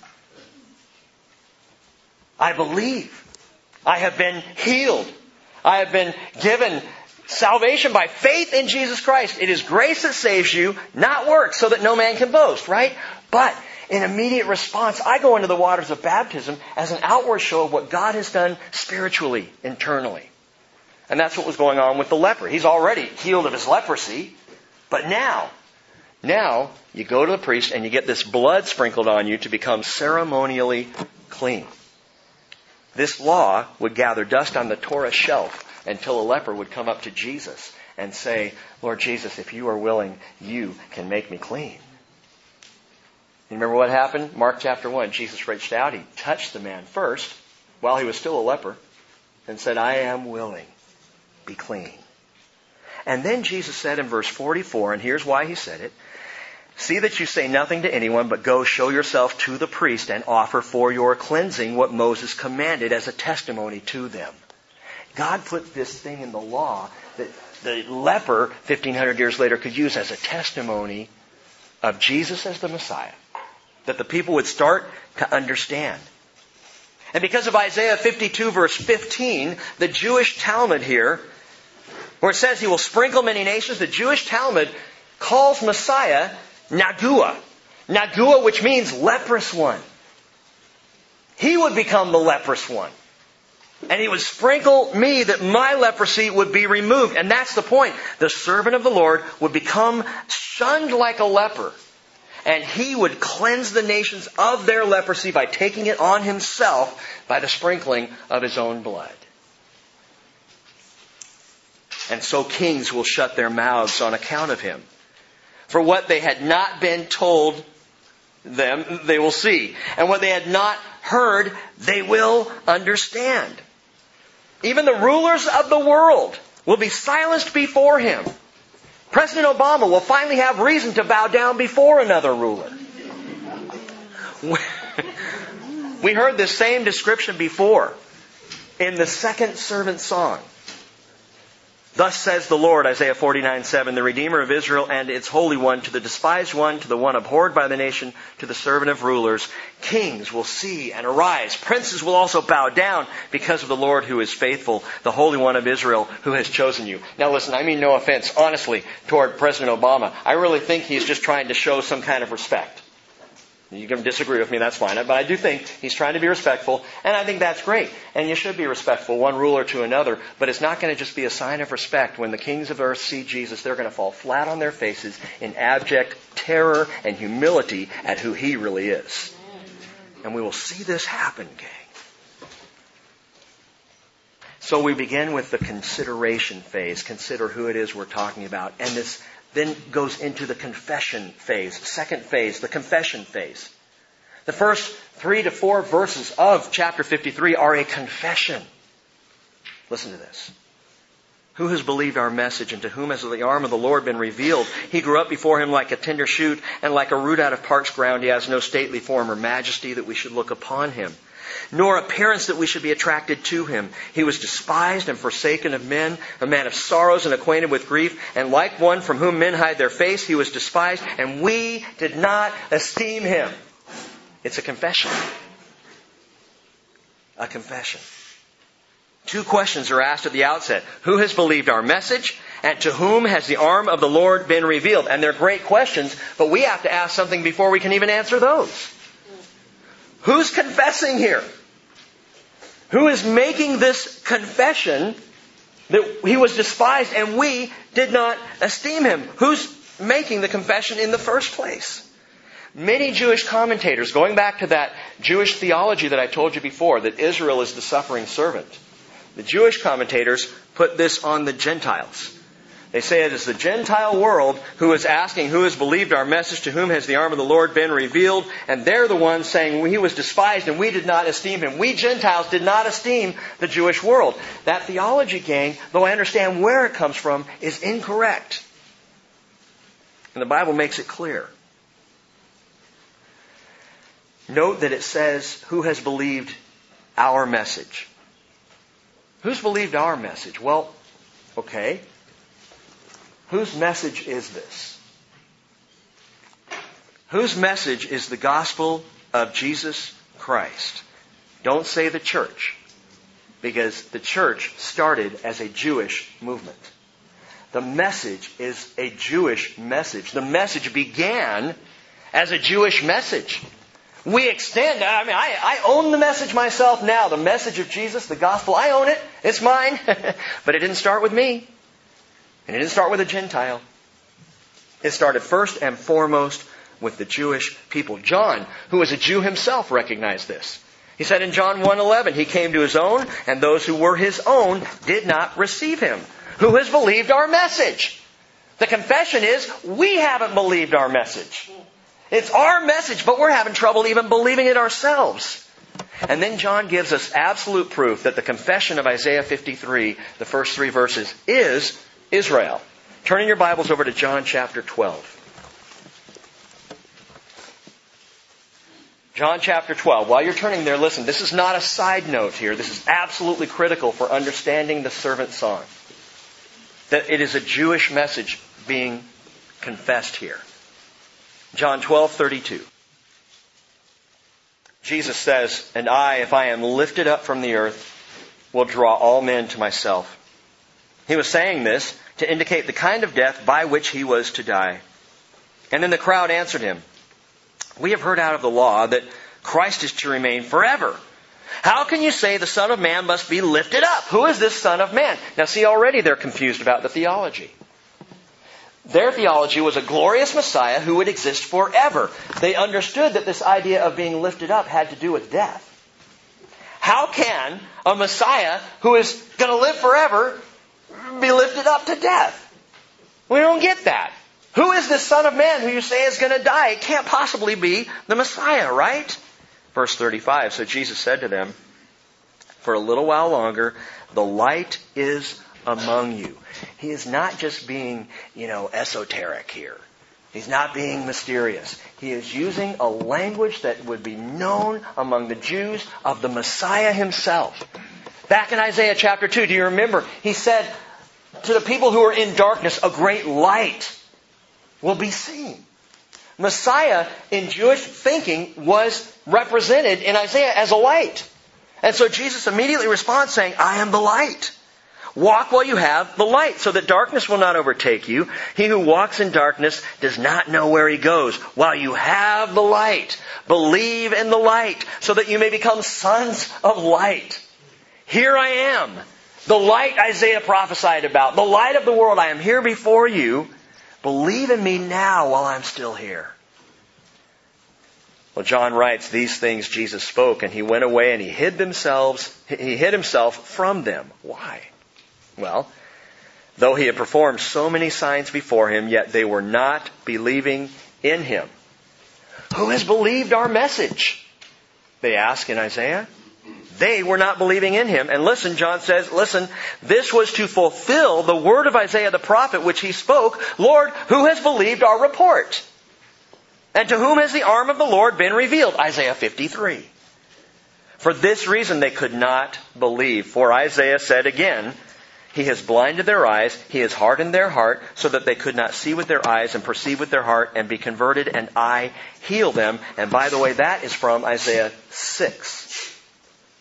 I believe. I have been healed. I have been given salvation by faith in Jesus Christ. It is grace that saves you, not works, so that no man can boast, right? But in immediate response, I go into the waters of baptism as an outward show of what God has done spiritually, internally. And that's what was going on with the leper. He's already healed of his leprosy, but now you go to the priest and you get this blood sprinkled on you to become ceremonially clean. This law would gather dust on the Torah shelf until a leper would come up to Jesus and say, Lord Jesus, if you are willing, you can make me clean. You remember what happened? Mark chapter 1, Jesus reached out, he touched the man first while he was still a leper and said, I am willing, be clean. And then Jesus said in verse 44, and here's why he said it, see that you say nothing to anyone, but go show yourself to the priest and offer for your cleansing what Moses commanded as a testimony to them. God put this thing in the law that the leper, 1,500 years later, could use as a testimony of Jesus as the Messiah, that the people would start to understand. And because of Isaiah 52 verse 15, the Jewish Talmud here, where it says he will sprinkle many nations, the Jewish Talmud calls Messiah Nagua. Nagua, which means leprous one. He would become the leprous one. And he would sprinkle me that my leprosy would be removed. And that's the point. The servant of the Lord would become shunned like a leper. And he would cleanse the nations of their leprosy by taking it on himself by the sprinkling of his own blood. And so kings will shut their mouths on account of him. For what they had not been told them, they will see. And what they had not heard, they will understand. Even the rulers of the world will be silenced before him. President Obama will finally have reason to bow down before another ruler. We heard this same description before in the second servant song. Thus says the Lord, Isaiah 49:7, the Redeemer of Israel and its Holy One, to the despised one, to the one abhorred by the nation, to the servant of rulers. Kings will see and arise. Princes will also bow down because of the Lord who is faithful, the Holy One of Israel who has chosen you. Now listen, I mean no offense, honestly, toward President Obama. I really think he's just trying to show some kind of respect. You can disagree with me, that's fine. But I do think he's trying to be respectful, and I think that's great. And you should be respectful, one ruler to another. But it's not going to just be a sign of respect. When the kings of earth see Jesus, they're going to fall flat on their faces in abject terror and humility at who he really is. And we will see this happen, gang. So we begin with the consideration phase. Consider who it is we're talking about. And this then goes into the confession phase. Second phase, the confession phase. The first 3 to 4 verses of chapter 53 are a confession. Listen to this. Who has believed our message, and to whom has the arm of the Lord been revealed? He grew up before him like a tender shoot, and like a root out of parched ground. He has no stately form or majesty that we should look upon him, nor appearance that we should be attracted to him. He was despised and forsaken of men, a man of sorrows and acquainted with grief, and like one from whom men hide their face, he was despised, and we did not esteem him. It's a confession. A confession. 2 questions are asked at the outset. Who has believed our message? And to whom has the arm of the Lord been revealed? And they're great questions, but we have to ask something before we can even answer those. Who's confessing here? Who is making this confession that he was despised and we did not esteem him? Who's making the confession in the first place? Many Jewish commentators, going back to that Jewish theology that I told you before, that Israel is the suffering servant, the Jewish commentators put this on the Gentiles. They say it is the Gentile world who is asking, who has believed our message, to whom has the arm of the Lord been revealed? And they're the ones saying, he was despised and we did not esteem him. We Gentiles did not esteem the Jewish world. That theology, gang, though I understand where it comes from, is incorrect. And the Bible makes it clear. Note that it says, who has believed our message? Who's believed our message? Well, okay. Whose message is this? Whose message is the gospel of Jesus Christ? Don't say the church, because the church started as a Jewish movement. The message is a Jewish message. The message began as a Jewish message. We extend, I own the message myself now. The message of Jesus, the gospel, I own it. It's mine. But it didn't start with me. And it didn't start with a Gentile. It started first and foremost with the Jewish people. John, who was a Jew himself, recognized this. He said in John 1:11, he came to his own, and those who were his own did not receive him. Who has believed our message? The confession is, we haven't believed our message. It's our message, but we're having trouble even believing it ourselves. And then John gives us absolute proof that the confession of Isaiah 53, the first 3 verses, is Israel. Turning your Bibles over to John chapter 12. John chapter 12. While you're turning there, listen, this is not a side note here. This is absolutely critical for understanding the servant song. That it is a Jewish message being confessed here. John 12:32. Jesus says, and I, if I am lifted up from the earth, will draw all men to myself. He was saying this to indicate the kind of death by which he was to die. And then the crowd answered him, we have heard out of the law that Christ is to remain forever. How can you say the Son of Man must be lifted up? Who is this Son of Man? Now see, already they're confused about the theology. Their theology was a glorious Messiah who would exist forever. They understood that this idea of being lifted up had to do with death. How can a Messiah who is going to live forever be lifted up to death? We don't get that. Who is this Son of Man who you say is going to die? It can't possibly be the Messiah, right? Verse 35, so Jesus said to them, for a little while longer, the light is among you. He is not just being, esoteric here. He's not being mysterious. He is using a language that would be known among the Jews of the Messiah himself. Back in Isaiah chapter 2, do you remember? He said to the people who are in darkness, a great light will be seen. Messiah in Jewish thinking was represented in Isaiah as a light. And so Jesus immediately responds saying, I am the light. Walk while you have the light, so that darkness will not overtake you. He who walks in darkness does not know where he goes. While you have the light, believe in the light, so that you may become sons of light. Here I am, the light Isaiah prophesied about, the light of the world. I am here before you. Believe in me now while I'm still here. Well, John writes, these things Jesus spoke, and he went away and he hid himself from them. Why? Well, though he had performed so many signs before him, yet they were not believing in him. Who has believed our message? They ask in Isaiah. They were not believing in him. And listen, John says, this was to fulfill the word of Isaiah the prophet, which he spoke, Lord, who has believed our report? And to whom has the arm of the Lord been revealed? Isaiah 53. For this reason they could not believe. For Isaiah said again, he has blinded their eyes, he has hardened their heart, so that they could not see with their eyes and perceive with their heart and be converted, and I heal them. And by the way, that is from Isaiah 6.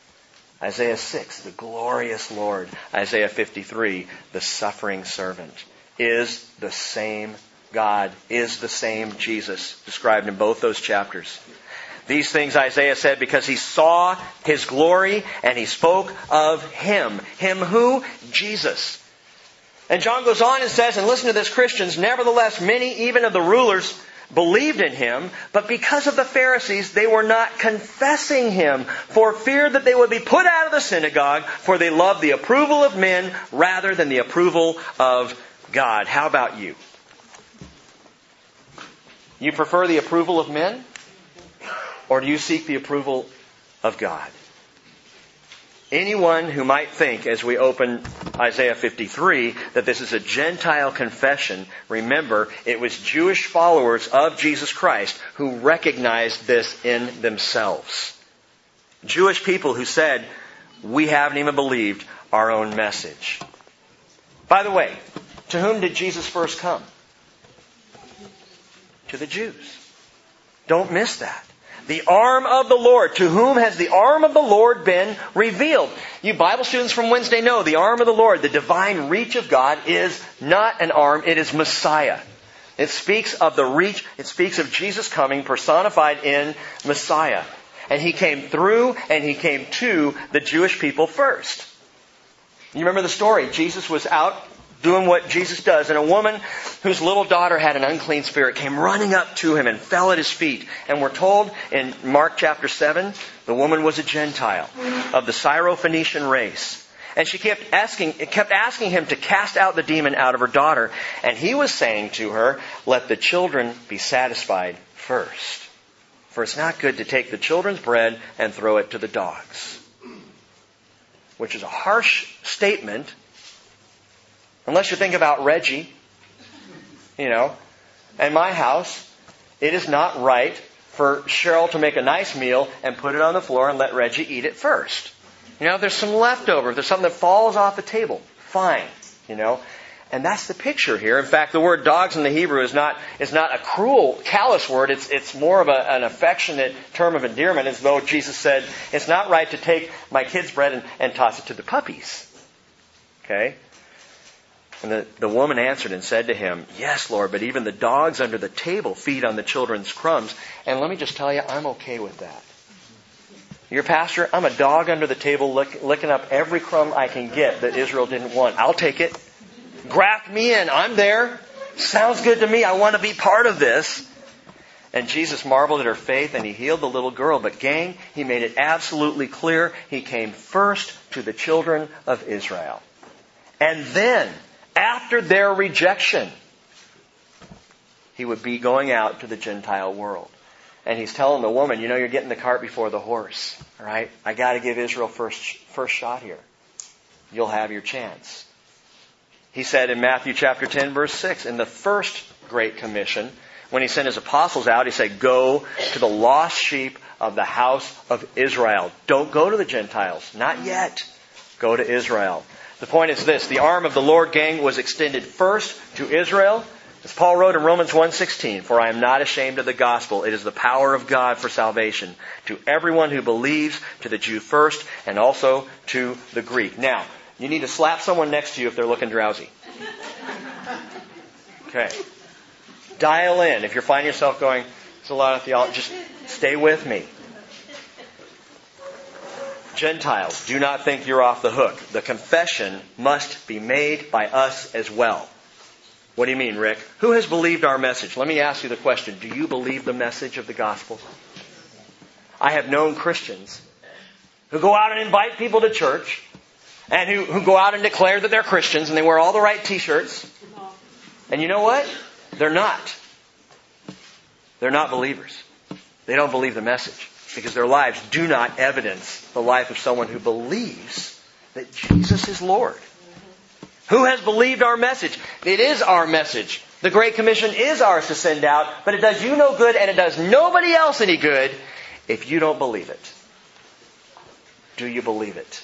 Isaiah 6, the glorious Lord. Isaiah 53, the suffering servant. is the same God, is the same Jesus, described in both those chapters. These things Isaiah said because he saw His glory and he spoke of Him. Him who? Jesus. And John goes on and says, and listen to this, Christians, nevertheless, many even of the rulers believed in Him, but because of the Pharisees, they were not confessing Him for fear that they would be put out of the synagogue, for they loved the approval of men rather than the approval of God. How about you? You prefer the approval of men? Or do you seek the approval of God? Anyone who might think, as we open Isaiah 53, that this is a Gentile confession, remember, it was Jewish followers of Jesus Christ who recognized this in themselves. Jewish people who said, we haven't even believed our own message. By the way, to whom did Jesus first come? To the Jews. Don't miss that. The arm of the Lord. To whom has the arm of the Lord been revealed? You Bible students from Wednesday know the arm of the Lord, the divine reach of God, is not an arm, it is Messiah. It speaks of the reach, it speaks of Jesus coming personified in Messiah. And He came through and He came to the Jewish people first. You remember the story. Jesus was out doing what Jesus does, and a woman whose little daughter had an unclean spirit came running up to Him and fell at His feet. And we're told in Mark chapter 7, the woman was a Gentile of the Syrophoenician race. And she kept asking Him to cast out the demon out of her daughter. And He was saying to her, let the children be satisfied first. For it's not good to take the children's bread and throw it to the dogs. Which is a harsh statement. Unless you think about Reggie, and my house, it is not right for Cheryl to make a nice meal and put it on the floor and let Reggie eat it first. If there's some leftover, if there's something that falls off the table, fine, And that's the picture here. In fact, the word dogs in the Hebrew is not a cruel, callous word. It's more of an affectionate term of endearment, as though Jesus said, it's not right to take my kid's bread and toss it to the puppies. Okay? And the woman answered and said to Him, yes, Lord, but even the dogs under the table feed on the children's crumbs. And let me just tell you, I'm okay with that. Your pastor, I'm a dog under the table licking up every crumb I can get that Israel didn't want. I'll take it. Graft me in. I'm there. Sounds good to me. I want to be part of this. And Jesus marveled at her faith and He healed the little girl. But gang, He made it absolutely clear He came first to the children of Israel. And then, after their rejection, He would be going out to the Gentile world. And He's telling the woman, you're getting the cart before the horse. All right? I got to give Israel first shot here. You'll have your chance. He said in Matthew chapter 10, verse 6, in the first Great Commission, when He sent His apostles out, He said, go to the lost sheep of the house of Israel. Don't go to the Gentiles. Not yet. Go to Israel. The point is this. The arm of the Lord, gang, was extended first to Israel. As Paul wrote in Romans 1:16, for I am not ashamed of the gospel. It is the power of God for salvation to everyone who believes, to the Jew first, and also to the Greek. Now, you need to slap someone next to you if they're looking drowsy. Okay. Dial in. If you're finding yourself going, there's a lot of theology, just stay with me. Gentiles, do not think you're off the hook. The confession must be made by us as well. What do you mean, Rick? Who has believed our message? Let me ask you the question. Do you believe the message of the gospel? I have known Christians who go out and invite people to church and who go out and declare that they're Christians and they wear all the right t-shirts. And you know what? They're not. They're not believers. They don't believe the message. Because their lives do not evidence the life of someone who believes that Jesus is Lord. Who has believed our message? It is our message. The Great Commission is ours to send out, but it does you no good and it does nobody else any good if you don't believe it. Do you believe it?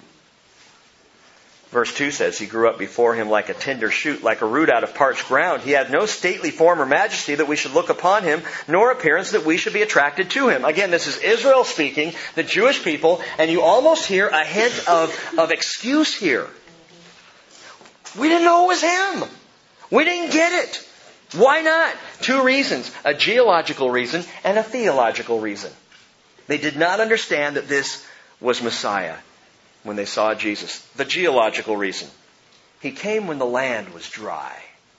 Verse 2 says, He grew up before Him like a tender shoot, like a root out of parched ground. He had no stately form or majesty that we should look upon Him, nor appearance that we should be attracted to Him. Again, this is Israel speaking, the Jewish people, and you almost hear a hint of excuse here. We didn't know it was Him. We didn't get it. Why not? 2 reasons. A geological reason and a theological reason. They did not understand that this was Messiah when they saw Jesus. The geological reason. He came when the land was dry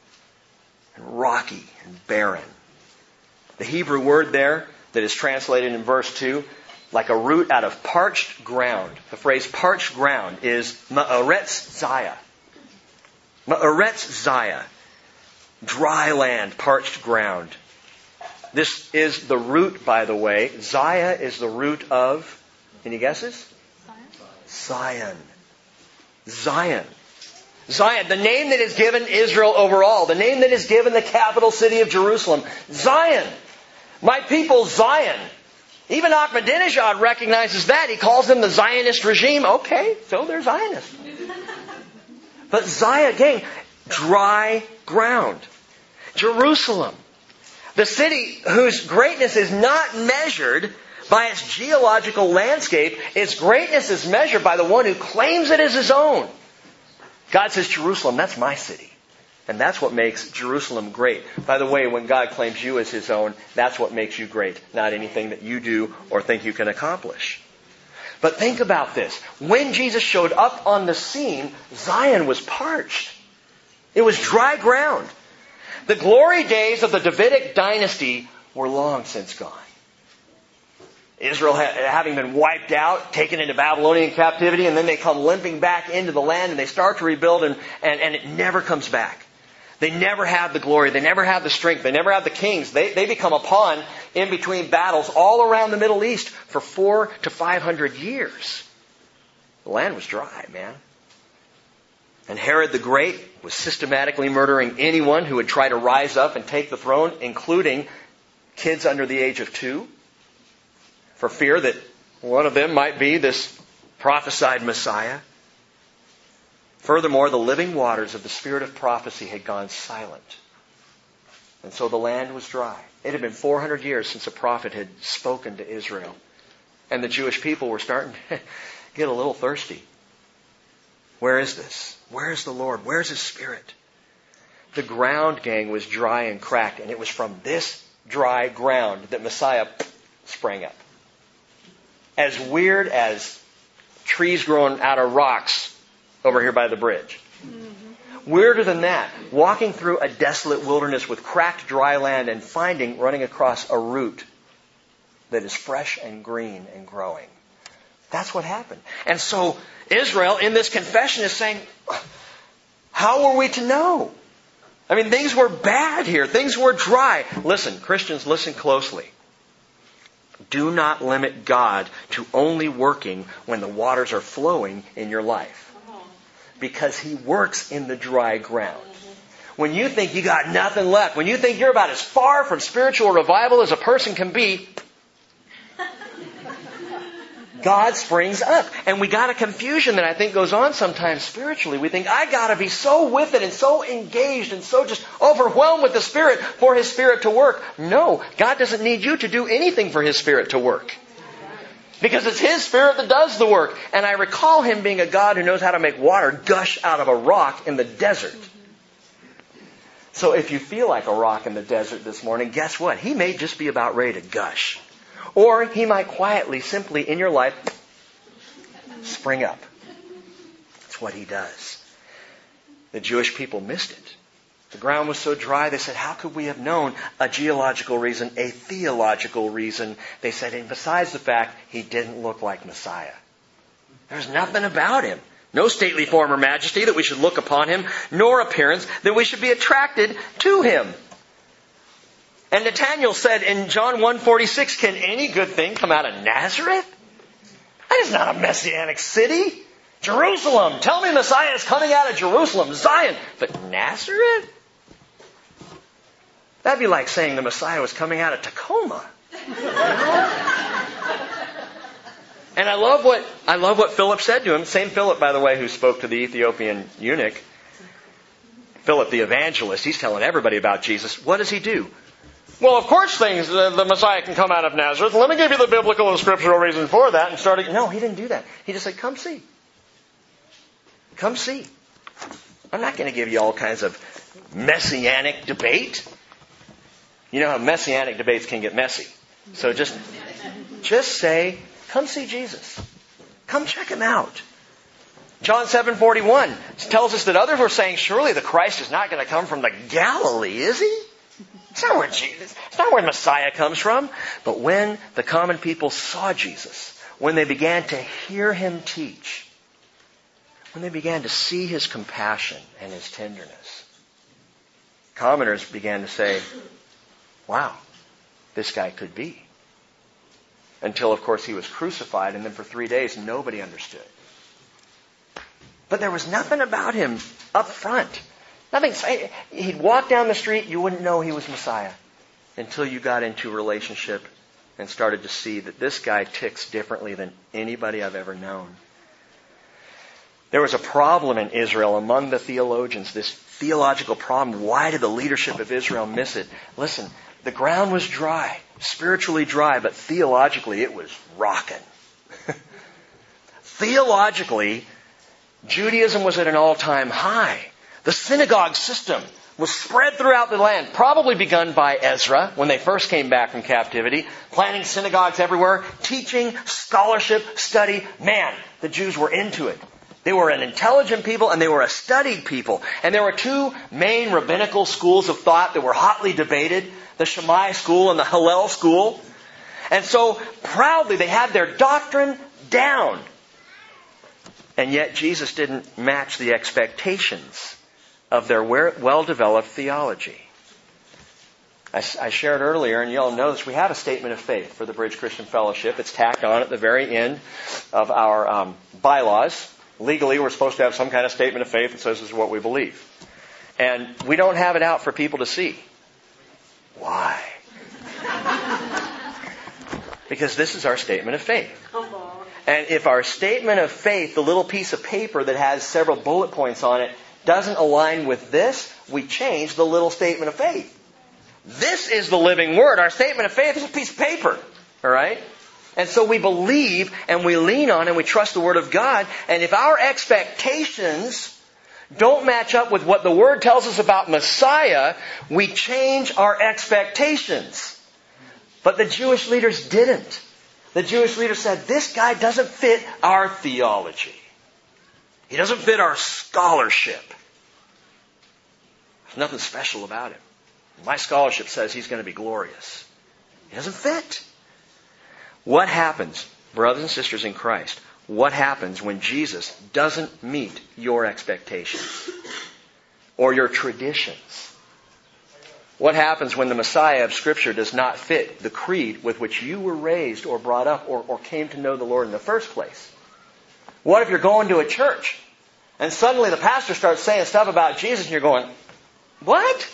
and rocky and barren. The Hebrew word there that is translated in verse 2, like a root out of parched ground. The phrase parched ground is ma'aretz zaya. Ma'aretz zaya. Dry land, parched ground. This is the root, by the way. Zaya is the root of, any guesses? Zion. Zion. Zion, the name that is given Israel overall, the name that is given the capital city of Jerusalem. Zion. My people, Zion. Even Ahmadinejad recognizes that. He calls them the Zionist regime. Okay, so they're Zionists. But Zion, gang, dry ground. Jerusalem. The city whose greatness is not measured by its geological landscape. Its greatness is measured by the one who claims it as his own. God says, Jerusalem, that's my city. And that's what makes Jerusalem great. By the way, when God claims you as his own, that's what makes you great. Not anything that you do or think you can accomplish. But think about this. When Jesus showed up on the scene, Zion was parched. It was dry ground. The glory days of the Davidic dynasty were long since gone. Israel having been wiped out, taken into Babylonian captivity, and then they come limping back into the land and they start to rebuild and it never comes back. They never have the glory. They never have the strength. They never have the kings. They become a pawn in between battles all around the Middle East for 400 to 500 years. The land was dry, man. And Herod the Great was systematically murdering anyone who would try to rise up and take the throne, including kids under the age of 2, for fear that one of them might be this prophesied Messiah. Furthermore, the living waters of the spirit of prophecy had gone silent. And so the land was dry. It had been 400 years since a prophet had spoken to Israel. And the Jewish people were starting to get a little thirsty. Where is this? Where is the Lord? Where's His Spirit? The ground, gang, was dry and cracked. And it was from this dry ground that Messiah sprang up. As weird as trees growing out of rocks over here by the bridge. Mm-hmm. Weirder than that, walking through a desolate wilderness with cracked dry land and running across a root that is fresh and green and growing. That's what happened. And so Israel in this confession is saying, how were we to know? I mean, things were bad here. Things were dry. Listen, Christians, listen closely. Do not limit God to only working when the waters are flowing in your life. Because He works in the dry ground. When you think you got nothing left, when you think you're about as far from spiritual revival as a person can be, God springs up. And we got a confusion that I think goes on sometimes spiritually. We think, I got to be so with it and so engaged and so just overwhelmed with the Spirit for His Spirit to work. No, God doesn't need you to do anything for His Spirit to work. Because it's His Spirit that does the work. And I recall Him being a God who knows how to make water gush out of a rock in the desert. So if you feel like a rock in the desert this morning, guess what? He may just be about ready to gush. Or He might quietly, simply in your life, spring up. That's what He does. The Jewish people missed it. The ground was so dry, they said, how could we have known a geological reason, a theological reason? They said, and besides the fact, He didn't look like Messiah. There's nothing about Him. No stately form or majesty that we should look upon Him, nor appearance that we should be attracted to Him. And Nathanael said in John 1:46, can any good thing come out of Nazareth? That is not a messianic city. Jerusalem. Tell me Messiah is coming out of Jerusalem, Zion. But Nazareth? That'd be like saying the Messiah was coming out of Tacoma. And I love what Philip said to him. Same Philip, by the way, who spoke to the Ethiopian eunuch. Philip the evangelist. He's telling everybody about Jesus. What does he do? Well, of course the Messiah can come out of Nazareth. Let me give you the biblical and scriptural reason for that. And started. No, he didn't do that. He just said, come see. Come see. I'm not going to give you all kinds of messianic debate. You know how messianic debates can get messy. So just say, come see Jesus. Come check him out. John 7:41 tells us that others were saying, surely the Christ is not going to come from the Galilee, is he? It's not where Messiah comes from. But when the common people saw Jesus, when they began to hear him teach, when they began to see his compassion and his tenderness, commoners began to say, wow, this guy could be. Until, of course, he was crucified, and then for 3 days nobody understood. But there was nothing about him up front. Nothing. He'd walk down the street, you wouldn't know he was Messiah until you got into a relationship and started to see that this guy ticks differently than anybody I've ever known. There was a problem in Israel among the theologians, this theological problem. Why did the leadership of Israel miss it? Listen, the ground was dry, spiritually dry, but theologically it was rocking. Theologically, Judaism was at an all-time high. The synagogue system was spread throughout the land, probably begun by Ezra when they first came back from captivity, planting synagogues everywhere, teaching, scholarship, study. Man, the Jews were into it. They were an intelligent people and they were a studied people. And there were two main rabbinical schools of thought that were hotly debated, the Shammai school and the Hillel school. And so proudly they had their doctrine down. And yet Jesus didn't match the expectations of their well-developed theology. I shared earlier, and you all know this, we have a statement of faith for the Bridge Christian Fellowship. It's tacked on at the very end of our bylaws. Legally, we're supposed to have some kind of statement of faith that says this is what we believe. And we don't have it out for people to see. Why? Because this is our statement of faith. And if our statement of faith, the little piece of paper that has several bullet points on it, doesn't align with this, we change the little statement of faith. This is the living Word. Our statement of faith is a piece of paper. All right? And so we believe and we lean on and we trust the Word of God. And if our expectations don't match up with what the Word tells us about Messiah, we change our expectations. But the Jewish leaders didn't. The Jewish leaders said, this guy doesn't fit our theology. He doesn't fit our scholarship. There's nothing special about him. My scholarship says he's going to be glorious. He doesn't fit. What happens, brothers and sisters in Christ, what happens when Jesus doesn't meet your expectations or your traditions? What happens when the Messiah of Scripture does not fit the creed with which you were raised or brought up or came to know the Lord in the first place? What if you're going to a church and suddenly the pastor starts saying stuff about Jesus and you're going, what?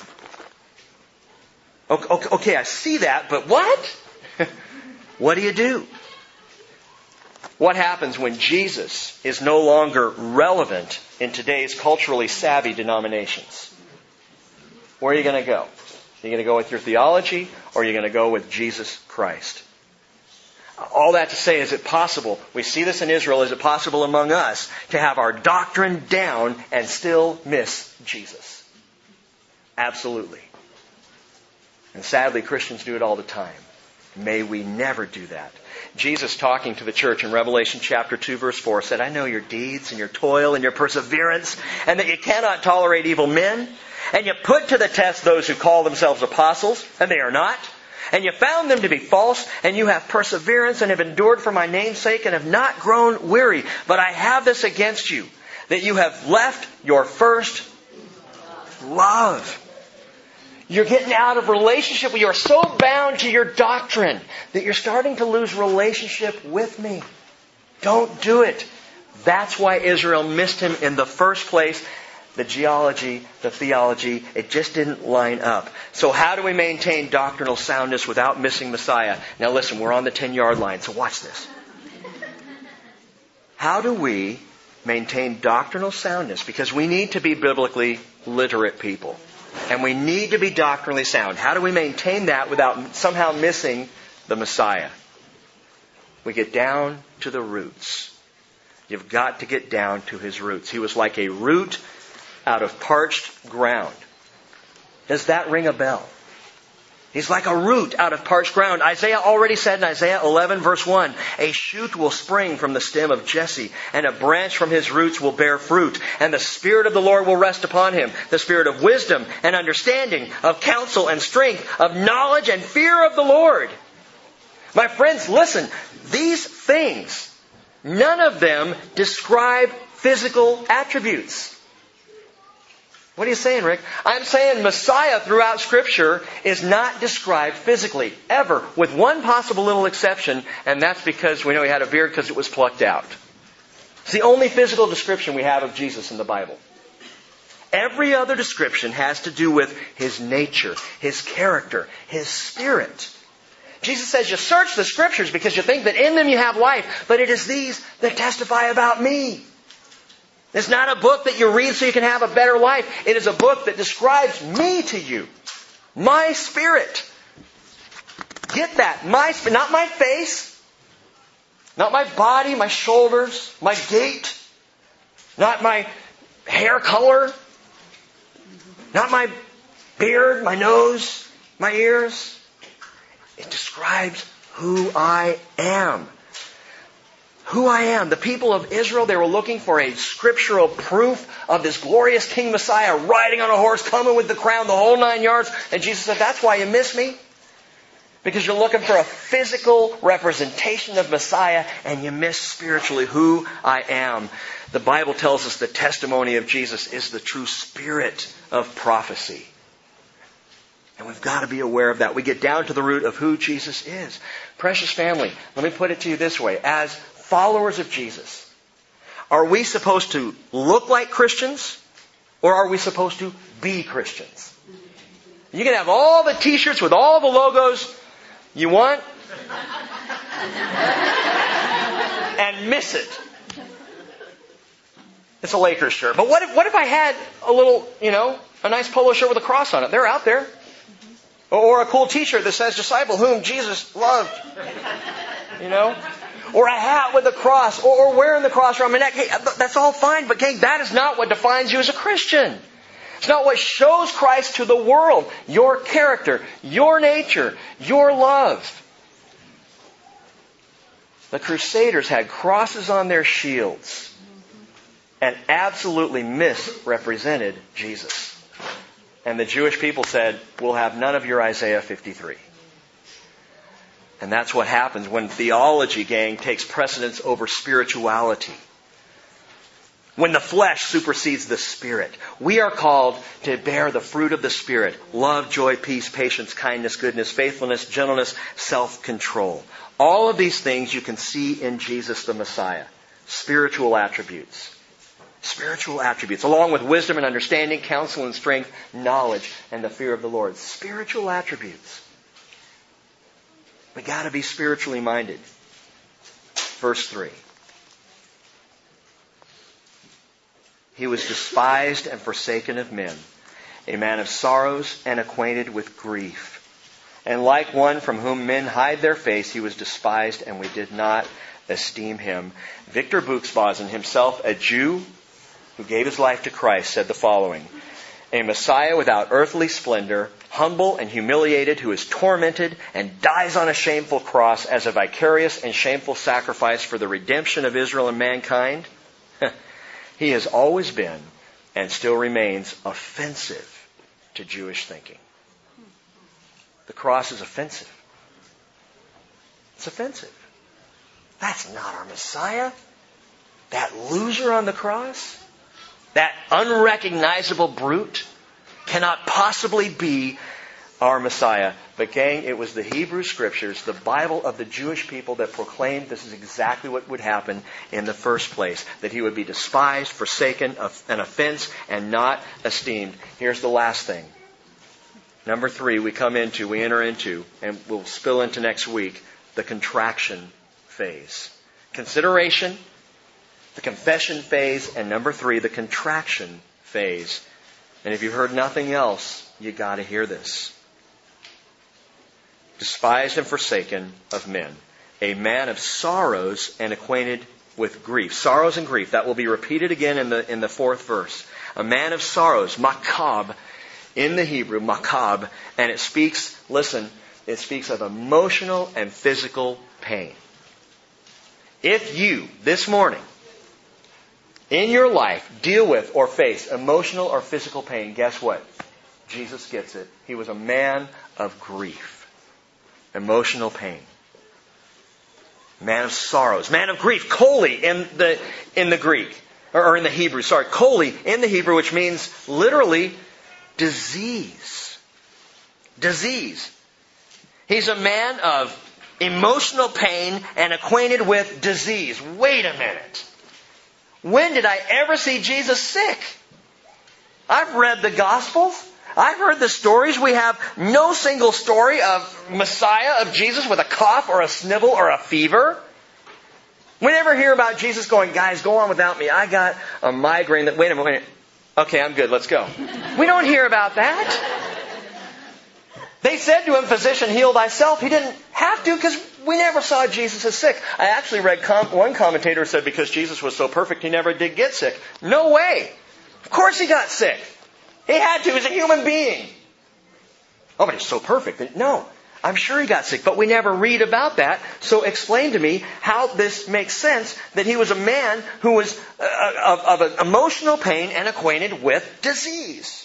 Okay, I see that, but what? What do you do? What happens when Jesus is no longer relevant in today's culturally savvy denominations? Where are you going to go? Are you going to go with your theology or are you going to go with Jesus Christ? All that to say, is it possible, we see this in Israel, is it possible among us to have our doctrine down and still miss Jesus? Absolutely. And sadly, Christians do it all the time. May we never do that. Jesus, talking to the church in Revelation chapter 2, verse 4, said, I know your deeds and your toil and your perseverance, and that you cannot tolerate evil men. And you put to the test those who call themselves apostles, and they are not. And you found them to be false, and you have perseverance and have endured for my name's sake and have not grown weary. But I have this against you, that you have left your first love. You're getting out of relationship. You are so bound to your doctrine that you're starting to lose relationship with me. Don't do it. That's why Israel missed him in the first place. The geology, the theology, it just didn't line up. So how do we maintain doctrinal soundness without missing Messiah? Now listen, we're on the 10-yard line, so watch this. How do we maintain doctrinal soundness? Because we need to be biblically literate people. And we need to be doctrinally sound. How do we maintain that without somehow missing the Messiah? We get down to the roots. You've got to get down to his roots. He was like a root out of parched ground. Does that ring a bell? He's like a root out of parched ground. Isaiah already said in Isaiah 11 verse 1, a shoot will spring from the stem of Jesse, and a branch from his roots will bear fruit, and the Spirit of the Lord will rest upon him, the Spirit of wisdom and understanding, of counsel and strength, of knowledge and fear of the Lord. My friends, listen, these things, none of them describe physical attributes. What are you saying, Rick? I'm saying Messiah throughout Scripture is not described physically, ever, with one possible little exception, and that's because we know he had a beard because it was plucked out. It's the only physical description we have of Jesus in the Bible. Every other description has to do with His nature, His character, His Spirit. Jesus says you search the Scriptures because you think that in them you have life, but it is these that testify about me. It's not a book that you read so you can have a better life. It is a book that describes me to you. My Spirit. Get that. My Spirit. Not my face. Not my body, my shoulders, my gait. Not my hair color. Not my beard, my nose, my ears. It describes who I am. Who I am. The people of Israel, they were looking for a scriptural proof of this glorious King Messiah riding on a horse, coming with the crown, the whole 9 yards. And Jesus said, that's why you miss me. Because you're looking for a physical representation of Messiah and you miss spiritually who I am. The Bible tells us the testimony of Jesus is the true spirit of prophecy. And we've got to be aware of that. We get down to the root of who Jesus is. Precious family, let me put it to you this way. As followers of Jesus, are we supposed to look like Christians or are we supposed to be Christians? You can have all the t-shirts with all the logos you want and miss it. It's a Lakers shirt. But what if I had a little, a nice polo shirt with a cross on it? They're out there. Or a cool t-shirt that says disciple whom Jesus loved. Or a hat with a cross, or wearing the cross around my neck. Hey, that's all fine, but gang, that is not what defines you as a Christian. It's not what shows Christ to the world. Your character, your nature, your love. The Crusaders had crosses on their shields and absolutely misrepresented Jesus. And the Jewish people said, we'll have none of your Isaiah 53. And that's what happens when theology, gang, takes precedence over spirituality. When the flesh supersedes the Spirit. We are called to bear the fruit of the Spirit. Love, joy, peace, patience, kindness, goodness, faithfulness, gentleness, self-control. All of these things you can see in Jesus the Messiah. Spiritual attributes. Spiritual attributes. Along with wisdom and understanding, counsel and strength, knowledge, and the fear of the Lord. Spiritual attributes. We got to be spiritually minded. Verse 3. He was despised and forsaken of men, a man of sorrows and acquainted with grief. And like one from whom men hide their face, he was despised and we did not esteem him. Victor Buxbazen, himself a Jew who gave his life to Christ, said the following. A Messiah without earthly splendor, humble and humiliated, who is tormented and dies on a shameful cross as a vicarious and shameful sacrifice for the redemption of Israel and mankind. He has always been and still remains offensive to Jewish thinking. The cross is offensive. It's offensive. That's not our Messiah. That loser on the cross, that unrecognizable brute, cannot possibly be our Messiah. But gang, it was the Hebrew Scriptures, the Bible of the Jewish people, that proclaimed this is exactly what would happen in the first place. That he would be despised, forsaken, an offense, and not esteemed. Here's the last thing. Number 3, we enter into, and we'll spill into next week, the contraction phase. Consideration, the confession phase, and number 3, the contraction phase. And if you've heard nothing else, you got to hear this. Despised and forsaken of men, a man of sorrows and acquainted with grief. Sorrows and grief. That will be repeated again in the fourth verse. A man of sorrows, makab, in the Hebrew, makab, and it speaks, listen, it speaks of emotional and physical pain. If you, this morning, in your life, deal with or face emotional or physical pain, guess what? Jesus gets it. He was a man of grief. Emotional pain. Man of sorrows. Man of grief. Koli in the Greek. Or in the Hebrew. Sorry. Koli in the Hebrew, which means literally disease. Disease. He's a man of emotional pain and acquainted with disease. Wait a minute. When did I ever see Jesus sick? I've read the Gospels. I've heard the stories. We have no single story of Messiah, of Jesus, with a cough or a snivel or a fever. We never hear about Jesus going, guys, go on without me. I got a migraine. Wait a minute. Okay, I'm good. Let's go. We don't hear about that. They said to him, physician, heal thyself. He didn't have to because we never saw Jesus as sick. I actually read one commentator said because Jesus was so perfect, he never did get sick. No way. Of course he got sick. He had to. He was a human being. Oh, but he's so perfect. No, I'm sure he got sick, but we never read about that. So explain to me how this makes sense that he was a man who was of an emotional pain and acquainted with disease.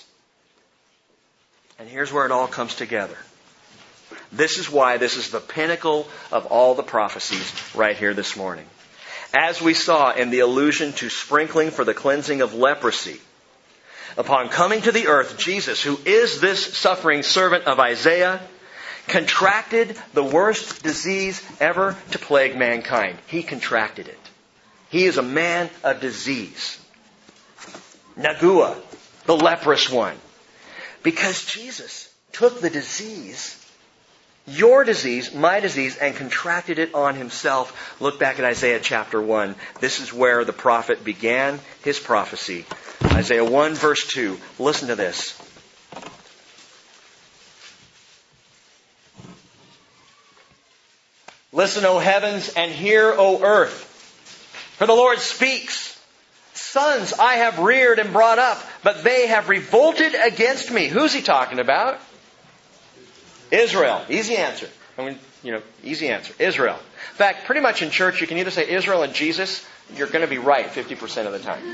And here's where it all comes together. This is why this is the pinnacle of all the prophecies right here this morning. As we saw in the allusion to sprinkling for the cleansing of leprosy, upon coming to the earth, Jesus, who is this suffering servant of Isaiah, contracted the worst disease ever to plague mankind. He contracted it. He is a man of disease. Nagua, the leprous one. Because Jesus took the disease, your disease, my disease, and contracted it on himself. Look back at Isaiah chapter 1. This is where the prophet began his prophecy. Isaiah 1 verse 2. Listen to this. Listen, O heavens, and hear, O earth. For the Lord speaks. Sons I have reared and brought up, but they have revolted against me. Who's he talking about? Israel. Easy answer. Easy answer. Israel. In fact, pretty much in church, you can either say Israel and Jesus. You're going to be right 50% of the time.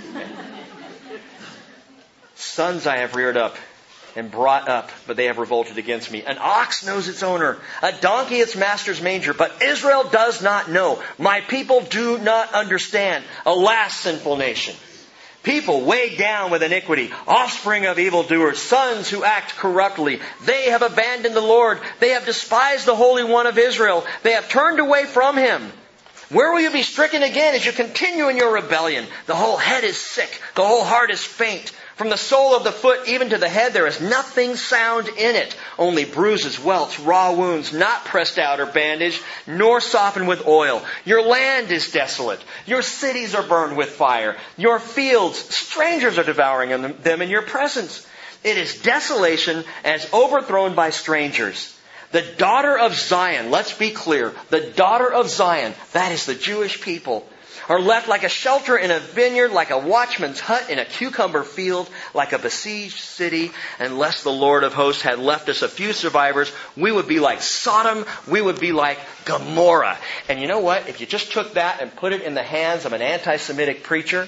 Sons I have reared up and brought up, but they have revolted against me. An ox knows its owner, a donkey its master's manger, but Israel does not know. My people do not understand. Alas, sinful nation. People weighed down with iniquity, offspring of evildoers, sons who act corruptly. They have abandoned the Lord. They have despised the Holy One of Israel. They have turned away from Him. Where will you be stricken again as you continue in your rebellion? The whole head is sick. The whole heart is faint. From the sole of the foot even to the head, there is nothing sound in it. Only bruises, welts, raw wounds, not pressed out or bandaged, nor softened with oil. Your land is desolate. Your cities are burned with fire. Your fields, strangers are devouring them in your presence. It is desolation as overthrown by strangers. The daughter of Zion, let's be clear, the daughter of Zion, that is the Jewish people, are left like a shelter in a vineyard, like a watchman's hut in a cucumber field, like a besieged city. Unless the Lord of hosts had left us a few survivors, we would be like Sodom, we would be like Gomorrah. And you know what? If you just took that and put it in the hands of an anti-Semitic preacher,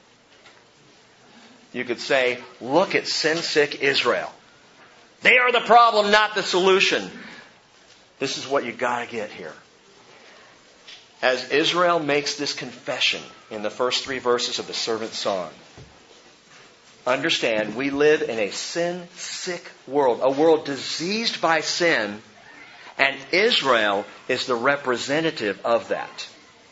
you could say, look at sin-sick Israel. They are the problem, not the solution. This is what you got to get here. As Israel makes this confession in the first 3 verses of the servant's song, understand we live in a sin-sick world, a world diseased by sin, and Israel is the representative of that.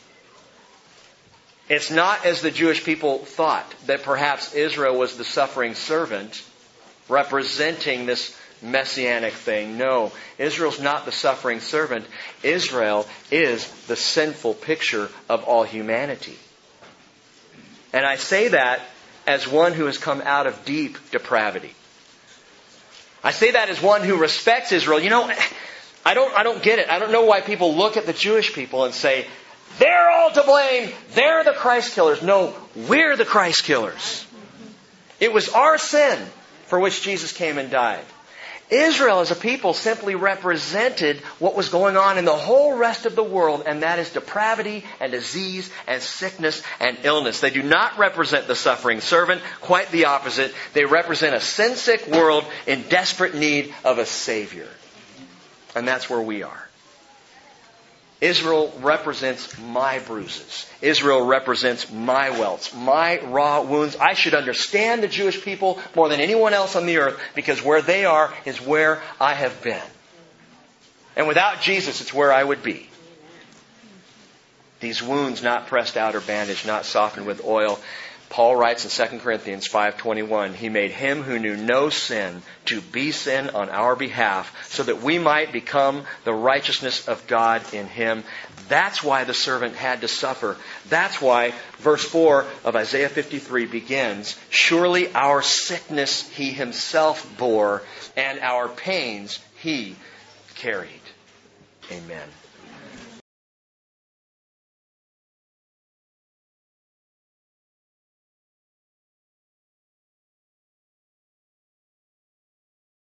It's not as the Jewish people thought, that perhaps Israel was the suffering servant representing this messianic thing. No, Israel's not the suffering servant. Israel is the sinful picture of all humanity. And I say that as one who has come out of deep depravity. I say that as one who respects Israel. You know, I don't get it. I don't know why people look at the Jewish people and say, They're all to blame. They're the Christ killers. No, we're the Christ killers. It was our sin for which Jesus came and died. Israel as a people simply represented what was going on in the whole rest of the world, and that is depravity and disease and sickness and illness. They do not represent the suffering servant, quite the opposite. They represent a sin-sick world in desperate need of a Savior. And that's where we are. Israel represents my bruises. Israel represents my welts, my raw wounds. I should understand the Jewish people more than anyone else on the earth, because where they are is where I have been. And without Jesus, it's where I would be. These wounds not pressed out or bandaged, not softened with oil. Paul writes in 2 Corinthians 5:21, He made Him who knew no sin to be sin on our behalf, so that we might become the righteousness of God in Him. That's why the servant had to suffer. That's why verse 4 of Isaiah 53 begins, Surely our sickness He Himself bore, and our pains He carried. Amen.